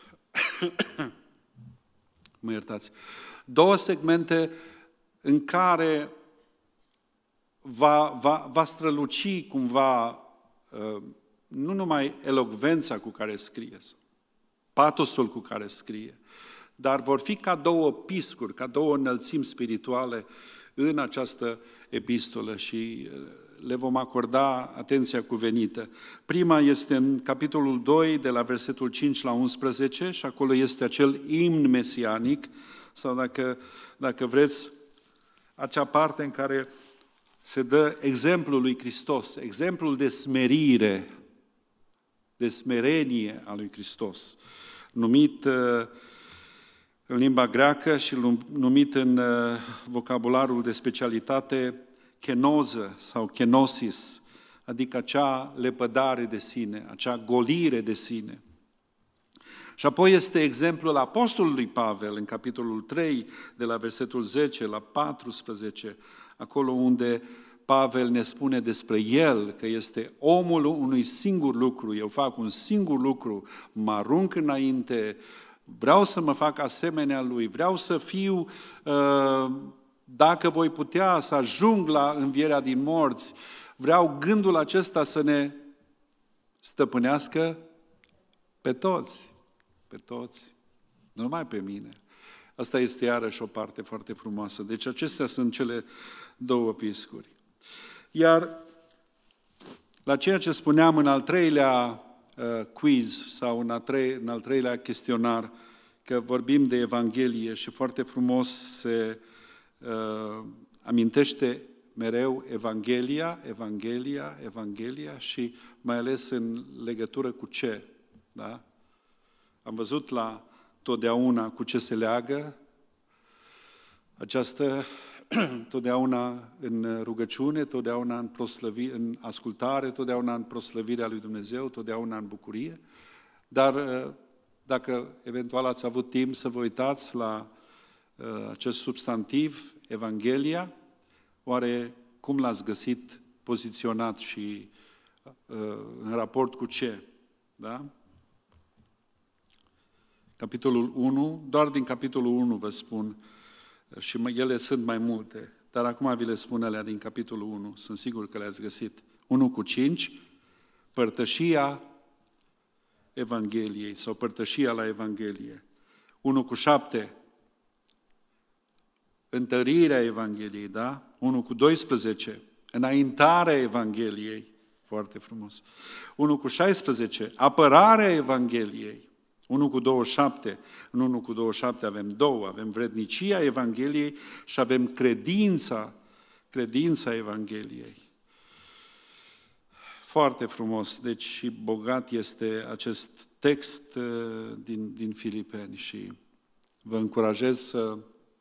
mă iertați. Două segmente în care va, va, va străluci cumva uh, nu numai elocvența cu care scrie, patosul cu care scrie, dar vor fi ca două piscuri, ca două înălțimi spirituale în această epistolă și le vom acorda atenția cuvenită. Prima este în capitolul doi, de la versetul cinci la unsprezece, și acolo este acel imn mesianic, sau dacă, dacă vreți, acea parte în care se dă exemplul lui Hristos, exemplul de smerire, de smerenie a lui Hristos, numit în limba greacă și numit în vocabularul de specialitate kenoză sau kenosis, adică acea lepădare de sine, acea golire de sine. Și apoi este exemplul apostolului Pavel în capitolul trei, de la versetul zece la paisprezece, acolo unde Pavel ne spune despre el că este omul unui singur lucru, eu fac un singur lucru, mă arunc înainte, vreau să mă fac asemenea lui, vreau să fiu, dacă voi putea, să ajung la învierea din morți, vreau gândul acesta să ne stăpânească pe toți, pe toți, nu numai pe mine. Asta este iarăși o parte foarte frumoasă. Deci acestea sunt cele două piscuri. Iar la ceea ce spuneam în al treilea uh, quiz sau în al, trei, în al treilea chestionar, că vorbim de Evanghelie și foarte frumos se uh, amintește mereu Evanghelia, Evanghelia, Evanghelia și mai ales în legătură cu ce? Da? Am văzut la totdeauna cu ce se leagă această totdeauna în rugăciune, totdeauna în, proslăvi, în ascultare, totdeauna în proslăvirea lui Dumnezeu, totdeauna în bucurie. Dar dacă eventual ați avut timp să vă uitați la acest substantiv, Evanghelia, oare cum l-ați găsit poziționat și în raport cu ce? Da? Capitolul unu, doar din capitolul unu vă spun, și ele sunt mai multe, dar acum vi le spun alea din capitolul unu, sunt sigur că le-ați găsit. unu cu cinci, părtășia Evangheliei sau părtășia la Evanghelie. unu cu șapte, întărirea Evangheliei, da? unu cu doisprezece, înaintarea Evangheliei, foarte frumos. unu cu șaisprezece, apărarea Evangheliei. unu cu douăzeci și șapte, în unu cu douăzeci și șapte avem două, avem vrednicia Evangheliei și avem credința, credința Evangheliei. Foarte frumos, deci și bogat este acest text din, din Filipeni și vă încurajez să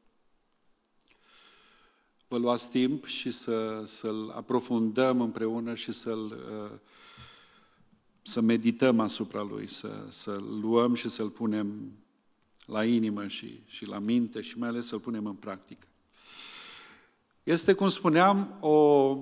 vă luați timp și să, să-l aprofundăm împreună și să-l să medităm asupra lui, să, să-l luăm și să-l punem la inimă și, și la minte și mai ales să-l punem în practică. Este, cum spuneam, o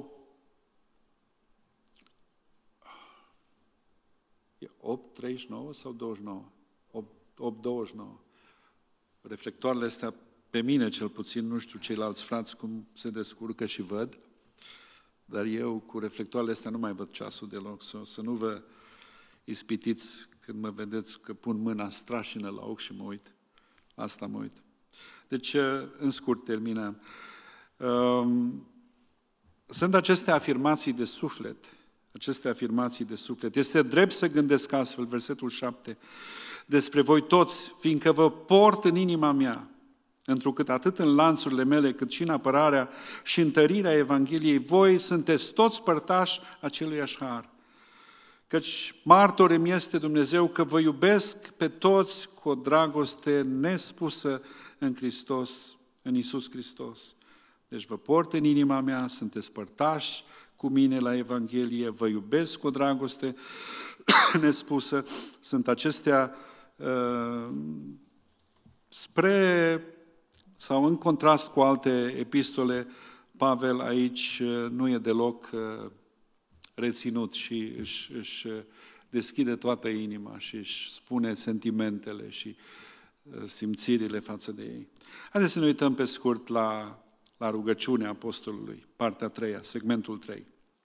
opt treizeci și nouă sau douăzeci și nouă? opt douăzeci și nouă. Reflectoarele astea, pe mine cel puțin, nu știu ceilalți frați cum se descurcă și văd, dar eu cu reflectoarele astea nu mai văd ceasul deloc, să, să nu vă ispitiți când mă vedeți că pun mâna strașină la ochi și mă uit. Asta mă uit. Deci, în scurt, terminăm. Sunt aceste afirmații de suflet. Aceste afirmații de suflet. Este drept să gândesc astfel, versetul șapte, despre voi toți, fiindcă vă port în inima mea, întrucât atât în lanțurile mele, cât și în apărarea și întărirea Evangheliei, voi sunteți toți părtași aceluiași har. Căci martor îmi este Dumnezeu că vă iubesc pe toți cu o dragoste nespusă în Hristos, în Iisus Hristos. Deci vă port în inima mea, sunteți părtași cu mine la Evanghelie, vă iubesc cu o dragoste nespusă. Sunt acestea uh, spre sau în contrast cu alte epistole. Pavel aici uh, nu e deloc uh, reținut și își, își deschide toată inima și își spune sentimentele și simțirile față de ei. Haideți să ne uităm pe scurt la, la rugăciunea apostolului, partea a treia, segmentul trei.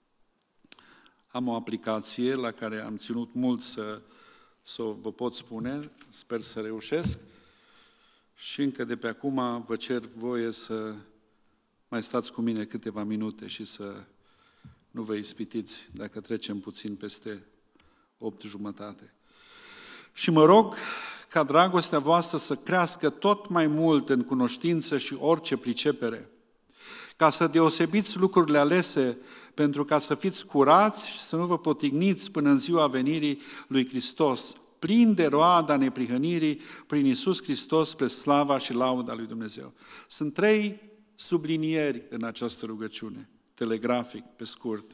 Am o aplicație la care am ținut mult să, să vă pot spune, sper să reușesc și încă de pe acum vă cer voie să mai stați cu mine câteva minute și să nu vă ispitiți dacă trecem puțin peste opt jumătate. Și mă rog ca dragostea voastră să crească tot mai mult în cunoștință și orice pricepere, ca să deosebiți lucrurile alese, pentru ca să fiți curați și să nu vă potigniți până în ziua venirii lui Hristos, plin de roada neprihănirii prin Iisus Hristos spre slava și lauda lui Dumnezeu. Sunt trei sublinieri în această rugăciune, telegrafic, pe scurt.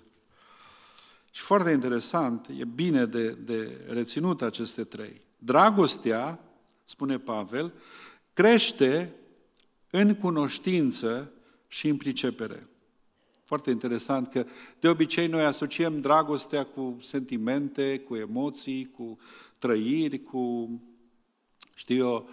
Și foarte interesant, e bine de, de reținut aceste trei. Dragostea, spune Pavel, crește în cunoștință și în pricepere. Foarte interesant că de obicei noi asociem dragostea cu sentimente, cu emoții, cu trăiri, cu, știu eu,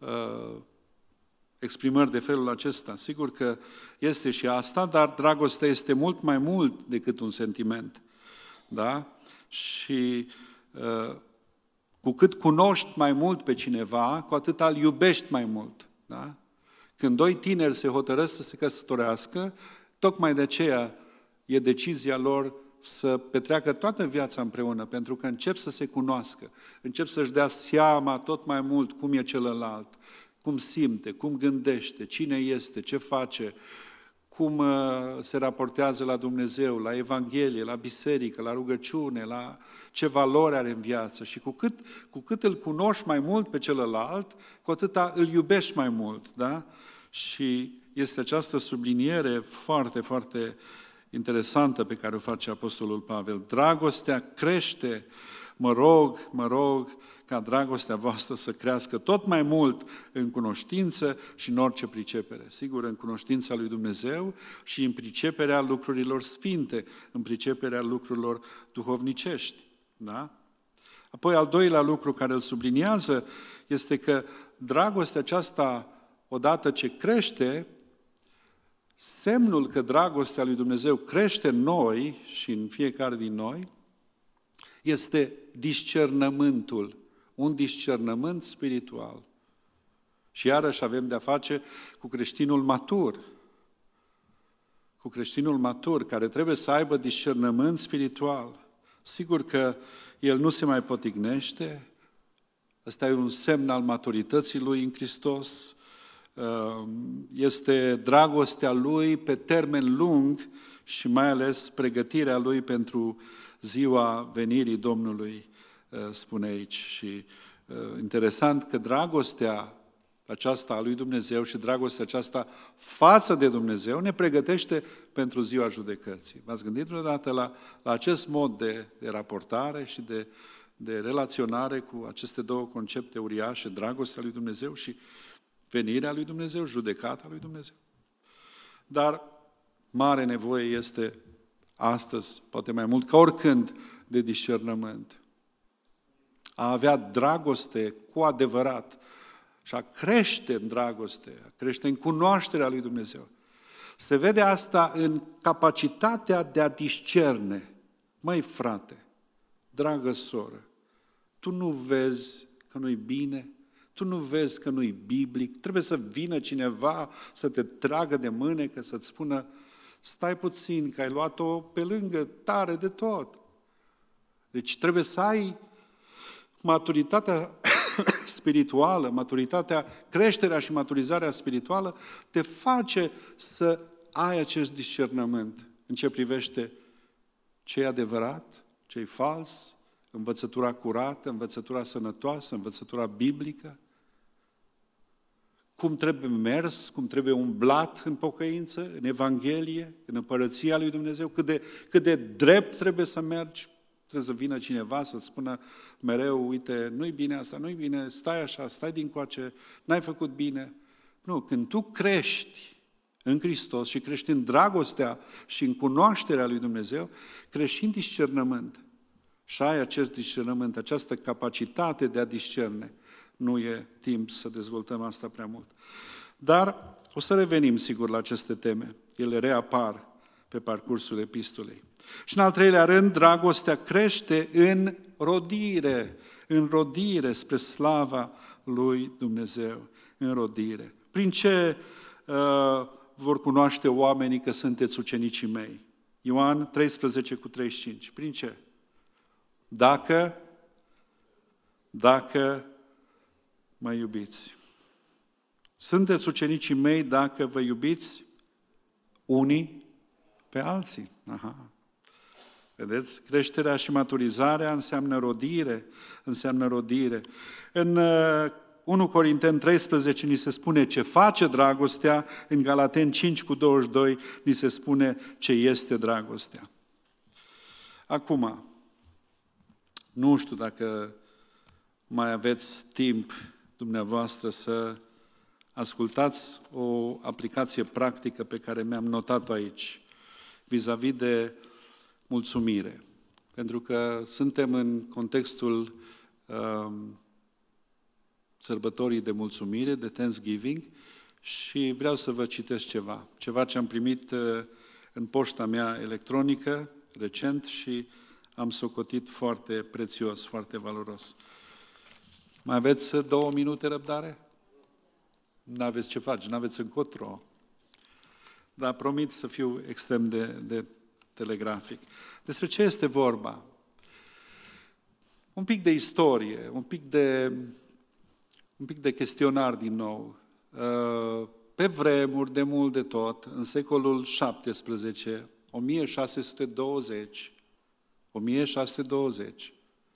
exprimări de felul acesta. Sigur că este și asta, dar dragostea este mult mai mult decât un sentiment. Da? Și uh, cu cât cunoști mai mult pe cineva, cu atât îl iubești mai mult. Da? Când doi tineri se hotărăsc să se căsătorească, tocmai de aceea e decizia lor să petreacă toată viața împreună, pentru că încep să se cunoască, încep să-și dea seama tot mai mult cum e celălalt, cum simte, cum gândește, cine este, ce face, cum se raportează la Dumnezeu, la Evanghelie, la biserică, la rugăciune, la ce valori are în viață. Și cu cât, cu cât îl cunoști mai mult pe celălalt, cu atâta îl iubești mai mult. Da? Și este această subliniere foarte, foarte interesantă pe care o face Apostolul Pavel. Dragostea crește, mă rog, mă rog, ca dragostea voastră să crească tot mai mult în cunoștință și în orice pricepere. Sigur, în cunoștința lui Dumnezeu și în priceperea lucrurilor sfinte, în priceperea lucrurilor duhovnicești. Da? Apoi, al doilea lucru care îl subliniază este că dragostea aceasta, odată ce crește, semnul că dragostea lui Dumnezeu crește în noi și în fiecare din noi, este discernământul, un discernământ spiritual. Și iarăși avem de-a face cu creștinul matur, cu creștinul matur, care trebuie să aibă discernământ spiritual. Sigur că el nu se mai potignește, ăsta e un semn al maturității lui în Hristos, este dragostea lui pe termen lung și mai ales pregătirea lui pentru ziua venirii Domnului, spune aici. Și interesant că dragostea aceasta a lui Dumnezeu și dragostea aceasta față de Dumnezeu ne pregătește pentru ziua judecății. V-ați gândit vreodată la, la acest mod de, de raportare și de, de relaționare cu aceste două concepte uriașe, dragostea lui Dumnezeu și venirea lui Dumnezeu, judecata lui Dumnezeu? Dar mare nevoie este astăzi, poate mai mult ca oricând, de discernământ. A avea dragoste cu adevărat și a crește în dragoste, a crește în cunoașterea lui Dumnezeu. Se vede asta în capacitatea de a discerne. Măi, frate, dragă soră, tu nu vezi că nu-i bine? Tu nu vezi că nu-i biblic? Trebuie să vină cineva să te tragă de mânecă, să-ți spună: stai puțin, că ai luat-o pe lângă tare de tot. Deci trebuie să ai maturitatea spirituală, maturitatea, creșterea și maturizarea spirituală te face să ai acest discernământ în ce privește ce e adevărat, ce e fals, învățătura curată, învățătura sănătoasă, învățătura biblică, cum trebuie mers, cum trebuie umblat în pocăință, în Evanghelie, în Împărăția lui Dumnezeu, cât de, cât de drept trebuie să mergi. Trebuie să vină cineva să-ți spună mereu: uite, nu-i bine asta, nu-i bine, stai așa, stai dincoace, n-ai făcut bine. Nu, când tu crești în Hristos și crești în dragostea și în cunoașterea lui Dumnezeu, crești în discernământ. Și ai acest discernământ, această capacitate de a discerne. Nu e timp să dezvoltăm asta prea mult. Dar o să revenim, sigur, la aceste teme. Ele reapar pe parcursul epistolei. Și în al treilea rând, dragostea crește în rodire, în rodire spre slava lui Dumnezeu, în rodire. Prin ce uh, vor cunoaște oamenii că sunteți ucenicii mei? Ioan treisprezece cu treizeci și cinci. Prin ce? Dacă, dacă mă iubiți. Sunteți ucenicii mei dacă vă iubiți unii pe alții. Aha. Vedeți? Creșterea și maturizarea înseamnă rodire, înseamnă rodire. În unu Corinteni treisprezece ni se spune ce face dragostea, în Galateni cinci cu douăzeci și doi ni se spune ce este dragostea. Acum, nu știu dacă mai aveți timp dumneavoastră să ascultați o aplicație practică pe care mi-am notat-o aici, vis-a-vis de mulțumire. Pentru că suntem în contextul uh, sărbătorii de mulțumire, de Thanksgiving, și vreau să vă citesc ceva. Ceva ce am primit uh, în poșta mea electronică recent și am socotit foarte prețios, foarte valoros. Mai aveți două minute răbdare? N-aveți ce face, n-aveți încotro. Dar promit să fiu extrem de, de telegrafic. Despre ce este vorba? Un pic de istorie, un pic de, un pic de chestionar din nou. pe vremuri de mult de tot, în secolul șaptesprezece, o mie șase sute douăzeci, o mie șase sute douăzeci,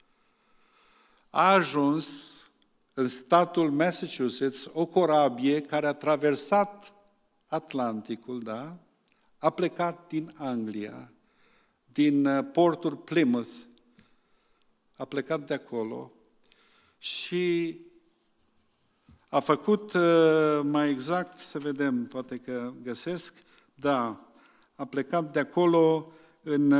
a ajuns în statul Massachusetts o corabie care a traversat Atlanticul, da? A plecat din Anglia, din portul Plymouth, a plecat de acolo și a făcut, mai exact, să vedem, poate că găsesc, da, a plecat de acolo în,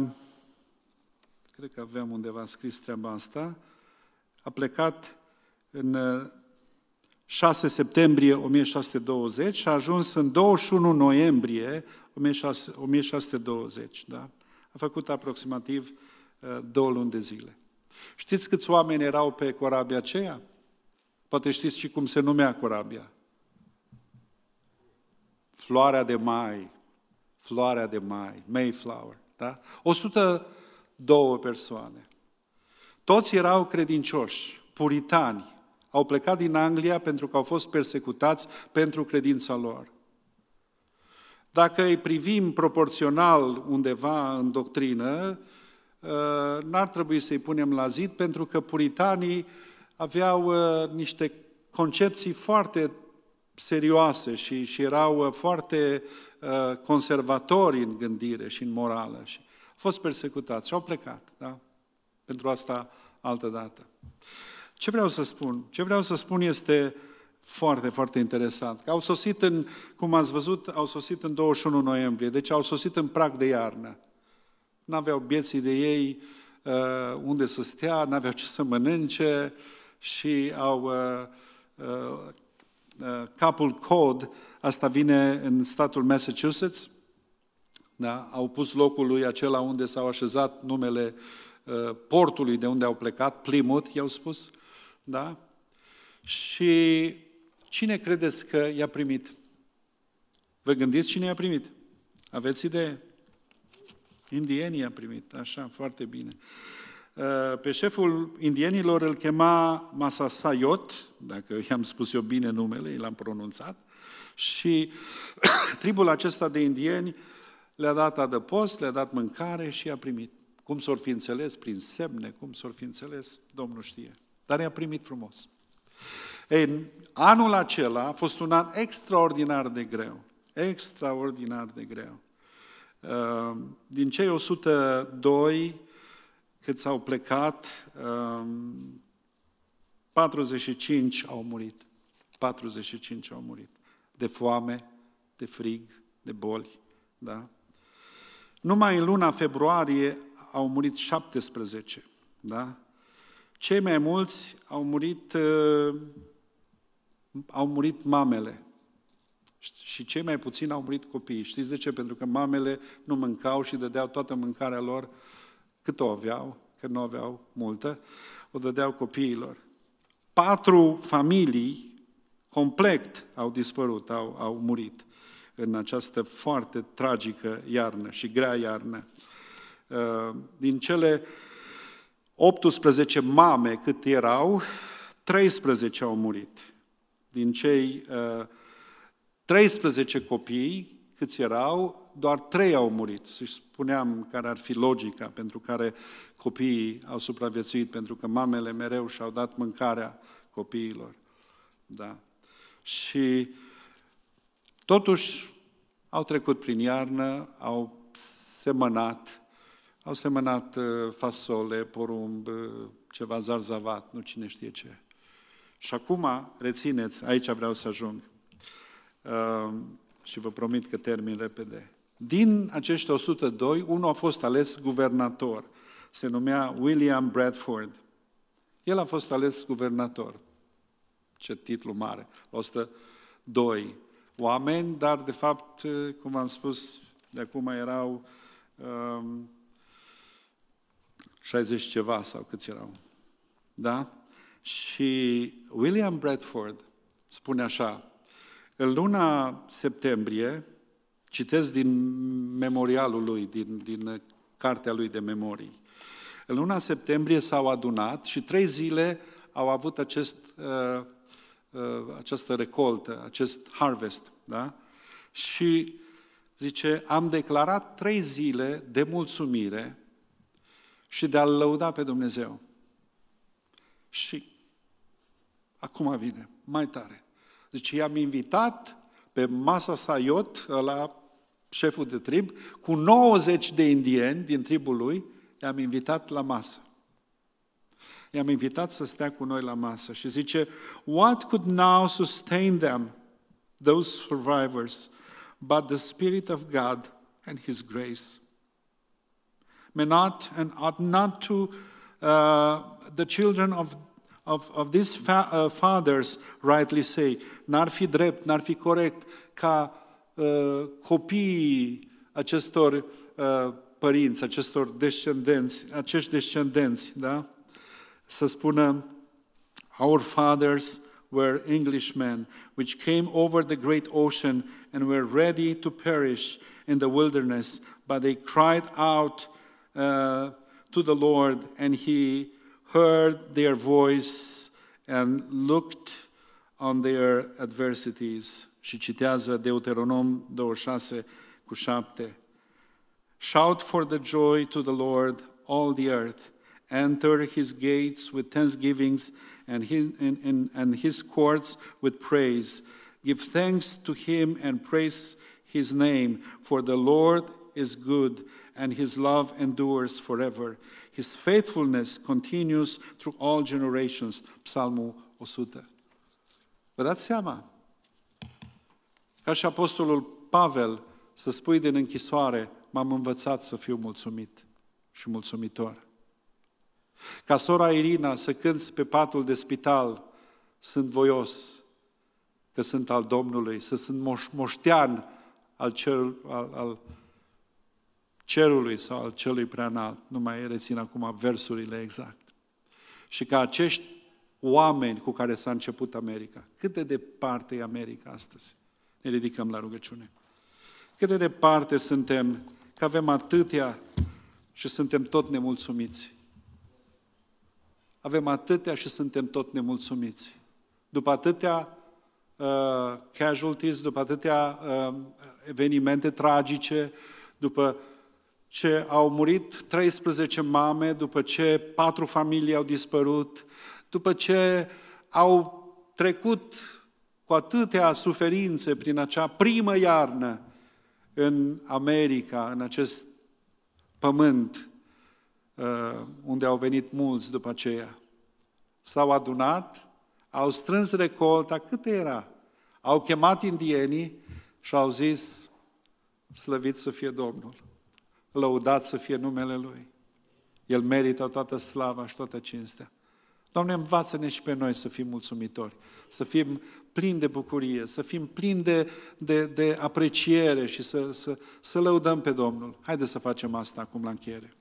cred că aveam undeva scris treaba asta, a plecat în șase septembrie o mie șase sute douăzeci și a ajuns în douăzeci și unu noiembrie o mie șase sute douăzeci, da? A făcut aproximativ două luni de zile. Știți câți oameni erau pe corabia aceea? Poate știți și cum se numea corabia. Floarea de mai. Floarea de mai. Mayflower. Da? o sută două persoane. Toți erau credincioși, puritani. Au plecat din Anglia pentru că au fost persecutați pentru credința lor. Dacă îi privim proporțional undeva în doctrină, n-ar trebui să-i punem la zid, pentru că puritanii aveau niște concepții foarte serioase și, și erau foarte conservatori în gândire și în morală. Și au fost persecutați și au plecat. Da? Pentru asta altă dată. Ce vreau să spun? Ce vreau să spun este foarte, foarte interesant. Că au sosit în, cum ați văzut, au sosit în douăzeci și unu noiembrie, deci au sosit în prag de iarnă. N-aveau bieții de ei uh, unde să stea, n-aveau ce să mănânce și au uh, uh, uh, capul cod, asta vine în statul Massachusetts, da? Au pus locul lui acela unde s-au așezat numele uh, portului de unde au plecat, Plymouth, i-au spus, da? Și cine credeți că i-a primit? Vă gândiți cine i-a primit? Aveți idee? Indienii i-a primit, așa, foarte bine. Pe șeful indienilor îl chema Massasoit, dacă i-am spus eu bine numele, l-am pronunțat, și tribul acesta de indieni le-a dat adăpost, le-a dat mâncare și i-a primit. Cum s-or fi înțeles? Prin semne, cum s-or fi înțeles? Domnul știe. Dar i-a primit frumos. Ei, anul acela a fost un an extraordinar de greu. Extraordinar de greu. Din cei o sută doi cât s-au plecat, patruzeci și cinci au murit. patruzeci și cinci au murit. De foame, de frig, de boli. Da? Numai în luna februarie au murit șaptesprezece. Da? Cei mai mulți au murit, au murit mamele. Și cei mai puțini au murit copiii. Știți de ce? Pentru că mamele nu mâncau și dădeau toată mâncarea lor, cât o aveau, că nu aveau multă, o dădeau copiilor. Patru familii complet au dispărut, au, au murit în această foarte tragică iarnă și grea iarnă. Din cele optsprezece mame cât erau, treisprezece au murit. Din cei treisprezece copii, câți erau, doar trei au murit. Și spuneam care ar fi logica pentru care copiii au supraviețuit, pentru că mamele mereu și-au dat mâncarea copiilor. Da. Și totuși au trecut prin iarnă, au semănat, au semănat fasole, porumb, ceva zarzavat, nu cine știe ce. Și acum, rețineți, aici vreau să ajung. Uh, și vă promit că termin repede. Din acești o sută doi, unul a fost ales guvernator. Se numea William Bradford. El a fost ales guvernator. Ce titlu mare! o sută doi oameni, dar de fapt, cum am spus, de acum erau um, șaizeci ceva sau câți erau. Da? Și William Bradford spune așa: în luna septembrie, citesc din memorialul lui, din, din cartea lui de memorii, în luna septembrie s-au adunat și trei zile au avut acest uh, această recoltă, acest harvest. Da? Și zice, am declarat trei zile de mulțumire și de a-L lăuda pe Dumnezeu. Și acum vine, mai tare. Zice, i-am invitat pe masa Sayot, ăla, șeful de trib, cu nouăzeci de indieni din tribul lui, i-am invitat la masă. I-am invitat să stea cu noi la masă și zice, what could now sustain them, those survivors, but the Spirit of God and His grace? May not and ought not to uh, the children of of, of these fa- uh, fathers rightly say, n-ar fi drept, n-ar fi corect ca uh, copiii acestor uh, părinți, acestor descendenți, acești descendenți, da? Să spună, our fathers were Englishmen, which came over the great ocean and were ready to perish in the wilderness, but they cried out uh, to the Lord, and He heard their voice and looked on their adversities. Și citează Deuteronom douăzeci și șase cu șapte. Shout for the joy to the Lord, all the earth. Enter His gates with thanksgivings and His, and, and, and His courts with praise. Give thanks to Him and praise His name, for the Lord is good and His love endures forever. His faithfulness continues through all generations. Psalmul o sută. Vă dați seama? Ca și Apostolul Pavel să spui din închisoare, m-am învățat să fiu mulțumit și mulțumitor. Ca sora Irina să cânți pe patul de spital, sunt voios că sunt al Domnului, să sunt moș, moștean al, cer, al, al cerului sau al celui preanalt. Nu mai rețin acum versurile exact. Și ca acești oameni cu care s-a început America. Cât de departe e America astăzi? Ne ridicăm la rugăciune. Cât de departe suntem, că avem atâtea și suntem tot nemulțumiți. Avem atâtea și suntem tot nemulțumiți. După atâtea uh, casualties, după atâtea uh, evenimente tragice, după ce au murit treisprezece mame, după ce patru familii au dispărut, după ce au trecut cu atâtea suferințe prin acea primă iarnă în America, în acest pământ, unde au venit mulți după aceea. S-au adunat, au strâns recolta, cât era? Au chemat indienii și au zis, slăvit să fie Domnul, lăudat să fie numele Lui. El merită toată slava și toată cinstea. Doamne, învață-ne și pe noi să fim mulțumitori, să fim plini de bucurie, să fim plini de, de, de apreciere și să, să, să lăudăm pe Domnul. Haideți să facem asta acum la încheiere.